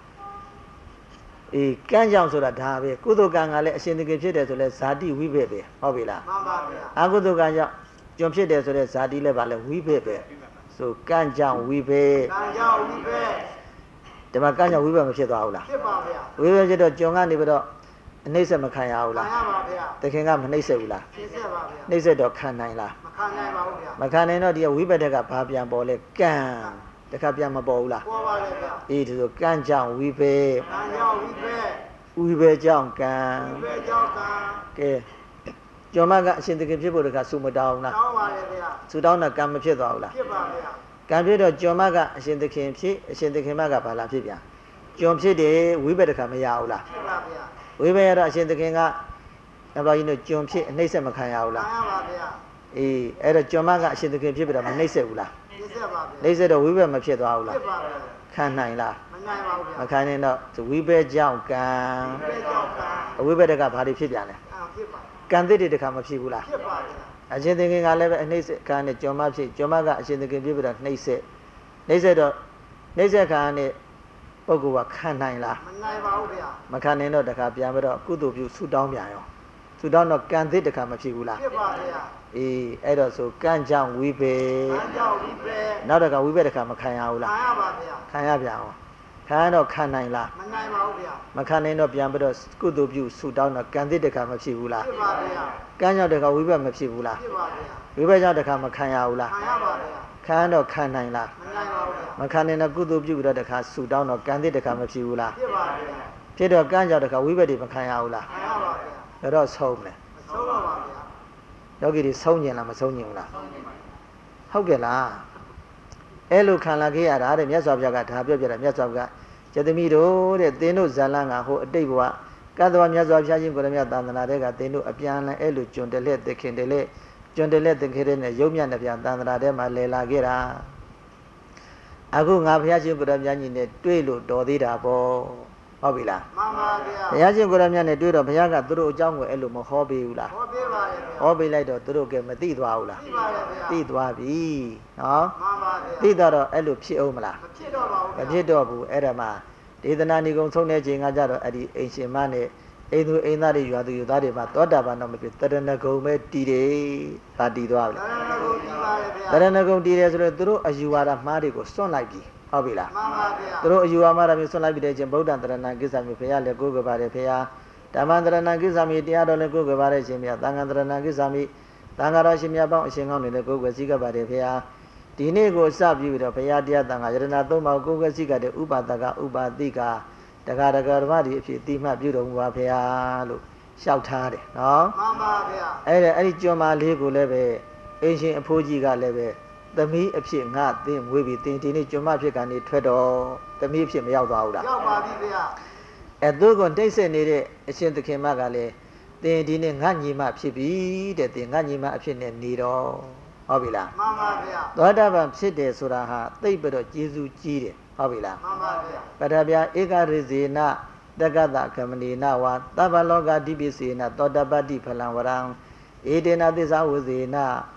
S2: အေးကံကြောင့်ဆိုတာဒါပဲကုသိုလ်ကံကလည်းအရှင်သခင်ဖြစ်တယ်ဆိုလဲဇာတိဝိဘက်ပဲဟုတ်ပြီလား
S3: မှန်ပါဗျာ
S2: အကုသိုလ်ကံကြောင့်ကျွန်ဖြစ်တယ်ဆိုတဲ့ဇာတိလည်းပါလဲဝိဘက်ပဲဆိုကံကြောင့်ဝိဘက်က
S3: ံကြောင့်ဝိဘက်
S2: ဒီမှာကံကြောင့်ဝိဘက်မဖြစ်သွားဘူးလား
S3: ဖြစ်ပါဗျာ
S2: ဝိဘက်ဖြစ်တော့ကျွန်ကနေပြီးတော့အနှိမ့်ဆက်မခံရဘူးလား
S3: ခံရပါဗျာ
S2: သခင်ကမနှိမ့်ဆက်ဘူးလား
S3: နှိမ့်ဆက်ပါဗျာ
S2: နှိမ့်ဆက်တော့ခံနိုင်လား
S3: မခံနိုင်ပါဘူးဗျာ
S2: မခံနိုင်တော့ဒီဝိဘက်ကဘာပြန်ပေါ်လဲကံတခါပြန်မပေါ်ဘူးလား
S3: ပေါ်ပါလေဗျာ
S2: အေးဒီဆိုကံကြောင့်ဝိဘက်က
S3: ံကြောင့်ဝိဘက်
S2: ဝိဘက်ကြောင့်ကံ
S3: ဝိဘက်ကြောင့်ကံ
S2: ကဲကျော်မကအရှင်သခင်ဖြစ်ဖို့တခါဆုမတောင်းဘူးလား
S3: တောင်းပါလေဗျာ
S2: ဆုတောင်းတော့ကံမဖြစ်သွားဘူးလား
S3: ဖြစ်ပါဗျာ
S2: ကံဖြစ်တော့ကျော်မကအရှင်သခင်ဖြစ်အရှင်သခင်မကဘာလာဖြစ်ပြန်ကျွန်ဖြစ်တယ်ဝိဘက်တခါမရဘူးလား
S3: ဖြစ်ပါဗျာ
S2: ဝိဘက်ရတော့အရှင်သခင်ကဘယ်လိုကြီးလို့ကျွန်ဖြစ်အနှိမ့်ဆက်မခံရဘူးလား
S3: ခံရပါဗျာ
S2: အေးအဲ့တော့ကျွန်မကအရှင်သခင်ဖြစ်ပြီးတော့မနှိမ့်ဆက်ဘူးလား
S3: နှိမ့်ဆက်ပါဗျာ
S2: နှိမ့်ဆက်တော့ဝိဘက်မဖြစ်သွားဘူးလား
S3: ဖြစ်ပါဗျာ
S2: ခံနိုင်လား
S3: မနိုင်ပါဘူးဗျာ
S2: မခံနိုင်တော့ဝိဘက်ကြောင့်ကံ
S3: ဝိဘက်ကြောင့်ကံ
S2: ဝိဘက်တကဘာတွေဖြစ်ပြန်လဲ
S3: ဖြစ်ပါ
S2: ကံသစ်တွေတခါမဖြစ်ဘူးလား
S3: ဖြစ်ပါဗျာ
S2: အရှင်သခင်ကလည်းပဲအနှိမ့်ဆက်ခံနဲ့ကျွန်မဖြစ်ကျွန်မကအရှင်သခင်ဖြစ်ပြီးတော့နှိမ့်ဆက်တော့နှိမ့်ဆက်ခံနဲ့ပုဂ္ဂိုလ်ကခံနိုင်လား
S3: မနိုင်ပါဘူးဗျာ
S2: မခံနိုင်တော့တခါပြန်ပြီးတော့ကုသိုလ်ပြုဆုတောင်းပြန်ရောဆုတောင်းတော့ကံသစ်တခါမဖြစ်ဘူးလား
S3: ဖြစ်ပါဗျာ
S2: အေးအဲ့တော့ဆိုကံကြောင့်ဝိဘေ
S3: ကံကြောင့်ဝိဘေ
S2: နောက်တခါဝိဘေတခါမခံရဘူးလား
S3: ခံရပါဗျာ
S2: ခံရပြန်အောင်ခံရတော့ခံနိုင်လား
S3: မနိုင်ပါဘူးဗျာ
S2: မခံနိုင်တော့ပြန်ပြီးတော့ကုသိုလ်ပြုဆုတောင်းတော့ကံသစ်တခါမဖြစ်ဘူးလား
S3: ဖြစ်ပါဗျာ
S2: ကံကြောင့်တခါဝိဘေမဖြစ်ဘူးလား
S3: ဖြစ်ပါဗျာ
S2: ဝိဘေကြောင့်တခါမခံရဘူးလား
S3: ခံရပါဗျာ
S2: ခံရတော့ခံနိုင်လား
S3: မနိုင်ပါဘူးဗျာ
S2: မခံနိုင်တော့ကုသိုလ်ပြုပြီးတော့တခါဆုတောင်းတော့ကံသစ်တခါမဖြစ်ဘူးလား
S3: ဖြစ်ပါဗျာ
S2: ဖြစ်တော့ကံကြောင့်တခါဝိဘေတွေမခံရဘူးလား
S3: ခံရပါဗျာ
S2: ဒါတော့ဆုံးမယ်
S3: ဆုံးပါပါဗျာ
S2: ယောဂီတွေဆုံးကျင်လားမဆုံးကျင်ဘူးလားဟုတ်ကဲ့လားအဲ့လိုခံလာခဲ့ရတာတဲ့မြတ်စွာဘုရားကဒါပြောပြတာမြတ်စွာဘုရားကျသမီးတို့တဲ့သင်တို့ဇာလန်းကဟိုအတိတ်ဘဝကတ္တဝမြတ်စွာဘုရားရှင်ကိုရမြတ်သာသနာတဲ့ကသင်တို့အပြန်လည်အဲ့လိုကျွန်တလက်သခင်တလက်ကျွန်တလက်သခင်တဲ့နဲ့ရုပ်မြတ်တဲ့ပြန်သာသနာတဲ့မှာလဲလာခဲ့တာအခုငါဘုရားရှင်ကိုရမြတ်ကြီးနဲ့တွေ့လို့တော်သေးတာပေါ့ဟုတ်ပြီလား
S3: မှန်ပါဗျာ
S2: ဘုရားရှင်ကိုရမြတ်နဲ့တွေ့တော့ဘုရားကသူတို့အကြောင်းကိုအဲ့လိုမဟောပေးဘူးလား
S3: ဟောပေးပါရဲ့ဗျာ
S2: ဟောပေးလိုက်တော့သူတို့ကမသိသွားဘူးလား
S3: သိပါရဲ့ဗျာ
S2: သိသွားပြီနော်
S3: မှန်ပါဗျာ
S2: သိတော့အဲ့လိုဖြစ်အောင်မလား
S3: မဖြစ်တော့ပါဘူး
S2: မဖြစ်တော့ဘူးအဲ့ဒါမှဒေသနာဏီကုံဆုံးတဲ့ချိန်ကကြတော့အဲ့ဒီအိမ်ရှင်မနဲ့အိမ်သူအိမ်သားတွေရွာသူရွာသားတွေမှာသောတာပန်တော့မဖြစ်တရဏဂုံပဲတည်တယ်ဒါတည်သွားပြီ
S3: တရဏဂုံတည်ပါရဲ့ဗျာ
S2: တရဏဂုံတည်တယ်ဆိုတော့သူတို့အယူဝါဒမှားတွေကိုစွန့်လိုက်ပြီဟုတ်ပြီလား
S3: မှန်ပါဗျာ
S2: သူတို့အယူဝါဒမှားတာမျိုးစွန့်လိုက်ပြီတဲ့ချင်းဗုဒ္ဓံတရဏကိစ္စမျိုးဘုရားလည်းကိုးကွယ်ပါတယ်ဘုရားဓမ္မတရဏကိစ္စမျိုးတရားတော်လည်းကိုးကွယ်ပါတယ်ရှင်ဘုရားသံဃာတရဏကိစ္စမျိုးသံဃာတော်ရှင်မြတ်ပေါင်းအရှင်ကောင်းတွေလည်းကိုးကွယ်စည်းကပ်ပါတယ်ဘုရားဒီနေ့ကိုစပြုပြီးတော့ဘုရားတရားသံဃာယရဏသုံးပါးကိုးကွယ်စည်းကပ်တဲ့ဥပါဒကဥပါတိကတက္ကရာဓမ္မဒီအဖြစ်တိမှတ်ပြုတော်မူပါဘုရားလို့လျှောက်ထားတယ်နော်
S3: မှန်ပါဗျာ
S2: အဲ့ဒီကျွမ်းမလေးကိုလည်းပဲအင်းရှင်အဖိုးကြီးကလည်းပဲသမီးအဖြစ်ငါသင်မွေးပြီးသင်ဒီနေ့ကျွမ်းမဖြစ်ကနေထွက်တော့သမီးအဖြစ်မရောက်သွားဘူးလား
S3: ရောက်ပါပြီဗျာ
S2: သူကတိတ်ဆိတ်နေတဲ့အရှင်သခင်မကလည်းသင်ဒီနေ့ငါညီမဖြစ်ပြီတဲ့သင်ငါညီမအဖြစ်နဲ့နေတော့ဟုတ်ပြီလား
S3: မှန်ပါဗျာ
S2: သောတာပန်ဖြစ်တယ်ဆိုတာဟာသိပ်ပြီးတော့ကျေးဇူးကြီးတယ်ဟုတ်ပြီလား
S3: မှန်ပါဗျာ
S2: ပထဗျာဧကရိဇေနတက္ကသကမဏီနဝါသဗ္ဗလောကတိပိစေနသောတပတ္တိဖလံဝရံဧတေနသစ္စာဝဇေန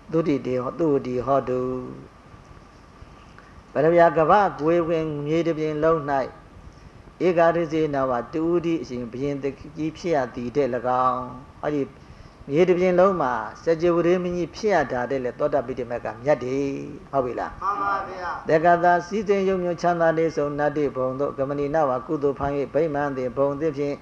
S2: သူတိတေဟောသူတိဟောတုပရမယကဗကွေဝင်မြေတပြင်လုံး၌ဧကာဒစေနာဝတူတိအရှင်ဘယင်တကြီးဖြစ်ရသည်တဲ့၎င်းဟောဒီမြေတပြင်လုံးမှာစကြဝဠာမင်းကြီးဖြစ်ရတာတဲ့လေသောတာပိဋိမက်ကမြတ်တယ်ဟုတ်ပြီလား
S3: မှန်ပါဗျာ
S2: တက္ကတာစီစဉ်ယုံညွချမ်းသာနေဆုံးနတ္တိဘုံတို့ကမဏိနဝကုသိုလ်ဖန်၍ဗိမာန်သည်ဘုံသည်ဖြင့်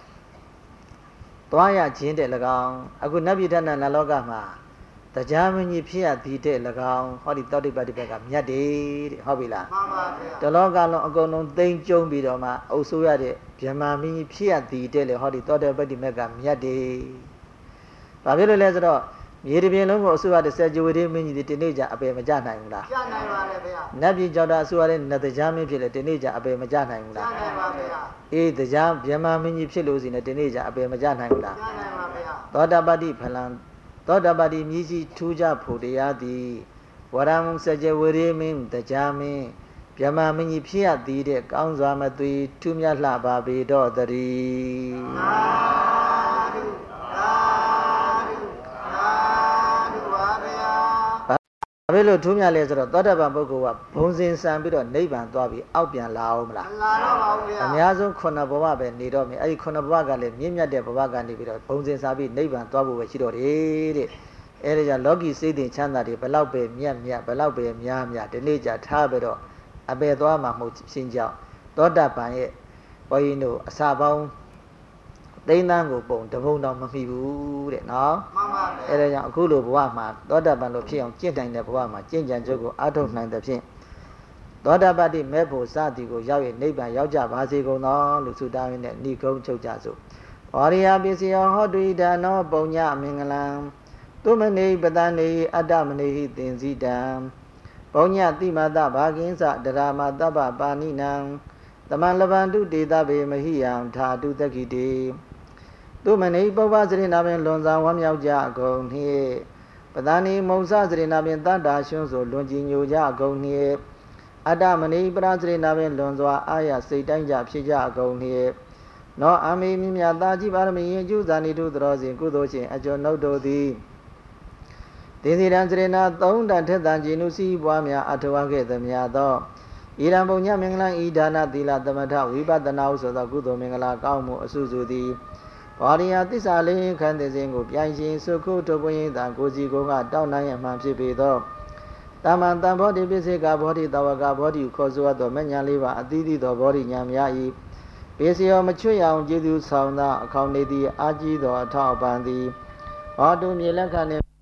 S2: သွားရခြင်းတဲ့၎င်းအခုနတ်ပြည်ဌာနနလောကမှာတရားမင်းကြီးဖြစ်ရသည်တဲ့၎င်းဟောဒီသောတိပတိဘက်ကမြတ်တယ်တဲ့ဟုတ်ပြီလား
S3: မှန်ပါဗျာ
S2: တလောကလုံးအကုန်လုံးသိမ့်ကျုံပြီးတော့မှအုပ်ဆိုးရတဲ့ဗြဟ္မာမင်းကြီးဖြစ်ရသည်တဲ့လေဟောဒီသောတိပတိဘက်ကမြတ်တယ်ဘာဖြစ်လို့လဲဆိုတော့မြေတပြင်လုံးကိုအစိုးရတဲ့စကြဝဠာမင်းကြီးဒီနေ့ကျအပေမကြနိုင်ဘူးလား
S3: ကြနိုင်ပါလေဗျာ
S2: နတ်ပြည်ကြောင့်တာအစိုးရတဲ့နတ်တရားမင်းဖြစ်လေဒီနေ့ကျအပေမကြနိုင်ဘူးလား
S3: ကြနိုင်ပါဗျာ
S2: အေးတရားဗြဟ္မာမင်းကြီးဖြစ်လို့စီနေဒီနေ့ကျအပေမကြနိုင်ဘူးလား
S3: ကြနိုင်ပါဗျာ
S2: သောတာပတိဖလံသောတာပတိမြည်စီထူးကြဖို့တရားသည်ဝရမစကြဝဠာမင်းတရားမင်းဗြဟ္မာမင်းကြီးဖြစ်ရသည်တဲ့ကောင်းစွာမသွေထူးမြတ်လှပါပေတော့တည်း
S3: သာဓုသာဓုသာဓုပါဗျာ
S2: ဘာဖြစ်လို့ထူးမြတ်လဲဆိုတော့သောတာပန်ပုဂ္ဂိုလ်ကဘုံစင်ဆံပြီးတော့နိဗ္ဗာန်သွားပြီးအောက်ပြန်လာအောင်မလား
S3: မလာတော့ပါဘူးဗျာ
S2: အများဆုံးခုနှစ်ဘဝပဲနေတော့မယ်အဲ့ဒီခုနှစ်ဘဝကလည်းမြင့်မြတ်တဲ့ဘဝကနေပြီးတော့ဘုံစင်စားပြီးနိဗ္ဗာန်သွားဖို့ပဲရှိတော့တယ်တဲ့အဲ့ဒါကြောင့်လောကီစိတ်တင်ချမ်းသာတွေဘလောက်ပဲမြတ်မြတ်ဘလောက်ပဲများများဒီနေ့ကျထားပြီးတော့အပေသွားမှာမဟုတ်ရှင်းကြောင်းသောတာပန်ရဲ့ဘုန်းကြီးတို့အစာပေါင်းသိန်းသန်းကိုပုံတပုံတော့မမိဘူးတဲ့နော်
S3: မှန်ပါဗျာ
S2: အဲ့ဒါကြောင့်အခုလိုဘဝမှာသောတာပန်လိုဖြစ်အောင်ကျင့်တိုင်းတဲ့ဘဝမှာကျင့်ကြံကြုတ်ကိုအားထုတ်နိုင်တဲ့ဖြင့်သောတာပတိမဲ့ဖို့စသည်ကိုရောက်ရင်နိဗ္ဗာန်ရောက်ကြပါစေကုန်သောလို့ဆုတောင်းရင်းနဲ့ဏိကုံးချုပ်ကြစို့ဘောရိယပစ္စယောဟောတုဣဒနောပုံညအမင်္ဂလံသူမနေပတနေအတ္တမနေဟိသင်္စီတံပုံညတိမတဘာကင်းစဒရာမတပ္ပပါဏိနံတမန်လဗန္တုတေတဗေမဟိယံထာတုတက္ခိတေသူမနေပုဗ္ဗစရိနာပင်လွန်ဆောင်ဝမ်းမြောက်ကြကုန်နှင့်ပတဏိမုံစစရိနာပင်တတ္တာရှွန်းဆိုလွန်ကြည်ညိုကြကုန်နှင့်အတ္တမဏိပရစရိနာပင်လွန်စွာအာရစိတ်တိုင်းကြဖြစ်ကြကုန်နှင့်နောအမိမြမြတာကြည်ပါရမီရင်ကျူးဇာနိတုသရောစဉ်ကုသိုလ်ရှင်အကျော်နှုတ်တို့သည်သင်္စီရန်စရိနာသုံးတန်ထက်တန်ဂျီနုစီပွားများအထဝခဲ့သမျှသောဣရံပုံညမင်္ဂလံဤဒါနသီလသမထဝိပဿနာဟုဆိုသောကုသိုလ်မင်္ဂလာကောင်းမှုအစုစုသည်ဘောရိယသစ္စာလေးခန္ဓာစဉ်ကိုပြိုင်ရှင်စုခုထုတ်ပွင့်ရင်သာကိုစီကိုကတောင်းနိုင်ရမှန်ဖြစ်ပေသောတမန်တံဘောဓိပိစိကဘောဓိတဝကဘောဓိခေါ်ဆိုသောမဉ္ဇဉ်လေးပါအသီးသီးသောဘောဓိဉာဏ်များ၏ပေစီယောမချွတ်ရအောင်ကျေးဇူးဆောင်သောအခေါင်နေသည်အာကြီးသောအထောက်အပံ့သည်ဟောတုမြေလက်ခံနှင့်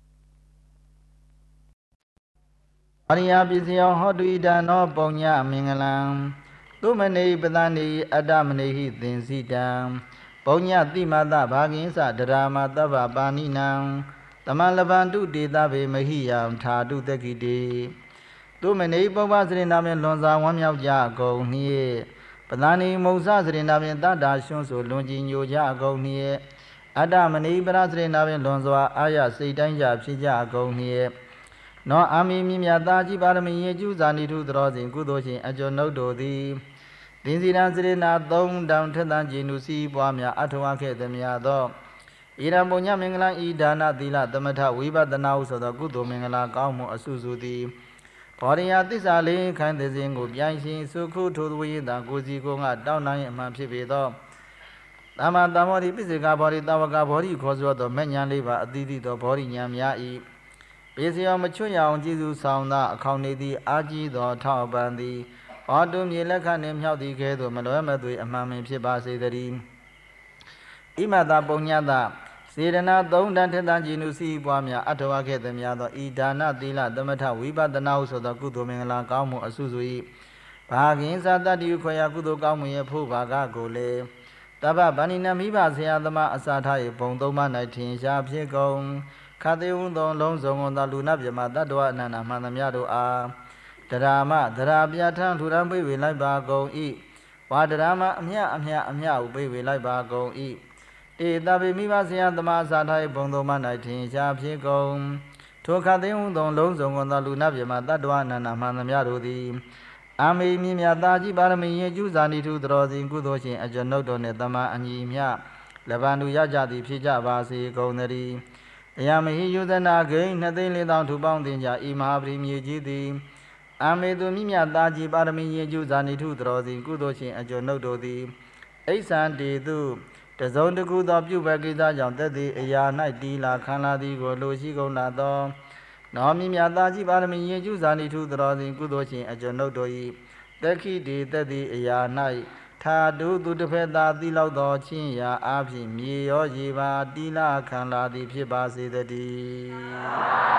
S2: အရိယပစ္စယောဟောတုဣဒနောပုံညမင်္ဂလံသူမနေပတနေအတ္တမနေဟိသင်္စီတံပုံညတိမတဘာကင်းစဒရာမတပ္ပပါဏိနံတမန်လဗန္တုတေတဗေမဟိယံထာတုတက္ခိတေသူမနေပုဗ္ဗစရိနာပင်လွန်စွာဝမ်းမြောက်ကြကုန်နှင့်ပတဏိမုံစစရိနာပင်တတ္တာရှွန်းဆိုလွန်ကြည်ညိုကြကုန်နှင့်အတ္တမဏိပရစရိနာပင်လွန်စွာအာရစိတ်တိုင်းကြဖြစ်ကြကုန်နှင့်နောအာမိမြမြတာကြည်ပါရမီယေကျူးဇာနိထုသရောစဉ်ကုသိုလ်ရှင်အကျော်နှုတ်တို့သည်သင်္စီရန်စရိနာသုံးတောင်ထက်တန်ဂျီနုစီပွားများအထဝခဲ့သမျှသောဣရံပုံညမင်္ဂလံဤဒါနသီလသမထဝိပဿနာဟုဆိုသောကုသိုလ်မင်္ဂလာကောင်းမှုအစုစုသည်ဘောရိယသစ္စာလေးခန္ဓာစဉ်ကိုပြိုင်ရှင်စုခုထိုသွေးသာကိုစီကိုကတောင်းနိုင်အမှန်ဖြစ်ပေသောသမ္မာသမ္မောဓိပိစိကဘောဓိတဝကဘောဓိခေါ်ဆိုသောမဉ္ဇဉ်လေးပါအသီးသီးသောဘောဓိဉာဏ်များ၏ပေစီယောမချွတ်ရအောင်ကျေးဇူးဆောင်သောအခေါင်နေသည်အာကြီးသောထောက်ပံ့သည်ဟောတုမြေလက်ခနှင့်မြောက်သည်ကဲ့သို့မလွဲမသွေအမှန်ပင်ဖြစ်ပါစေတည်းဣမတပုံညတစေရနာသုံးတန်ထက်တန်ဂျီနုစီပွားများအထဝခဲ့သမျှသောဤဒါနသီလသမထဝိပဿနာဟုဆိုသောကုသိုလ်မင်္ဂလာကောင်းမှုအစုစု၏ဘာကင်းစာတတ္တိခွေယကုသိုလ်ကောင်းမှုရဲ့ဖို့ဘာကကိုလေတပ္ပဗန္နိနမိဘဆရာသမားအစာထား၏ပုံသုံးပါး၌ထင်ရှားဖြစ်ကုန်ခသေဝုံသောလုံးစုံသောလူနာပြမတတ္တဝအနန္တမှန်သမျှတို့အားတရာမဒရာပြထံထူရန်ပိဝေလိုက်ပါကုန်၏ဝါဒရာမအမြအမြဟုပိဝေလိုက်ပါကုန်၏တေတဗေမိဘဆရာသမားအစာထား၏ပုံသုံးပါး၌ထင်ရှားဖြစ်ကုန်ထိုခသေဝုံသောလုံးစုံသောလူနာပြမတတ္တဝအနန္တမှန်သမျှတို့သည်အာမေမြင်မြတ်သာကြီးပါရမီယေကျူးဇာနိထုသရောစဉ်ကုသိုလ်ရှင်အကျွန်ုပ်တို့နှင့်တမန်အညီမြလဗန္တုရကြသည်ဖြစ်ကြပါစေကုန်သတည်း
S4: အယမဟိယုဇနာဂိန်း2,400,000ထူပေါင်းတင်ကြဤမဟာပရိမြေကြီးသည်အမေသူမြမြသားကြီးပါရမီရင်ကျူဇာနိထုတော်သည်ကုသိုလ်ရှင်အကျော်နှုတ်တို့သည်အိဆံတေသူတစုံတကူသောပြုဘကိစ္စကြောင့်သက်သည်အရာ၌တီလာခံလာသည်ကိုလိုရှိကုန်လာသောနောမြမြသားကြီးပါရမီရင်ကျူဇာနိထုတော်သည်ကုသိုလ်ရှင်အကျော်နှုတ်တို့၏သက်ခိတေသက်သည်အရာ၌ထာတုသူတစ်ဖက်သာသီလောက်သောချင်းရာအဖြစ်မြေရောရေပါတီလာခံလာသည်ဖြစ်ပါစေတည်း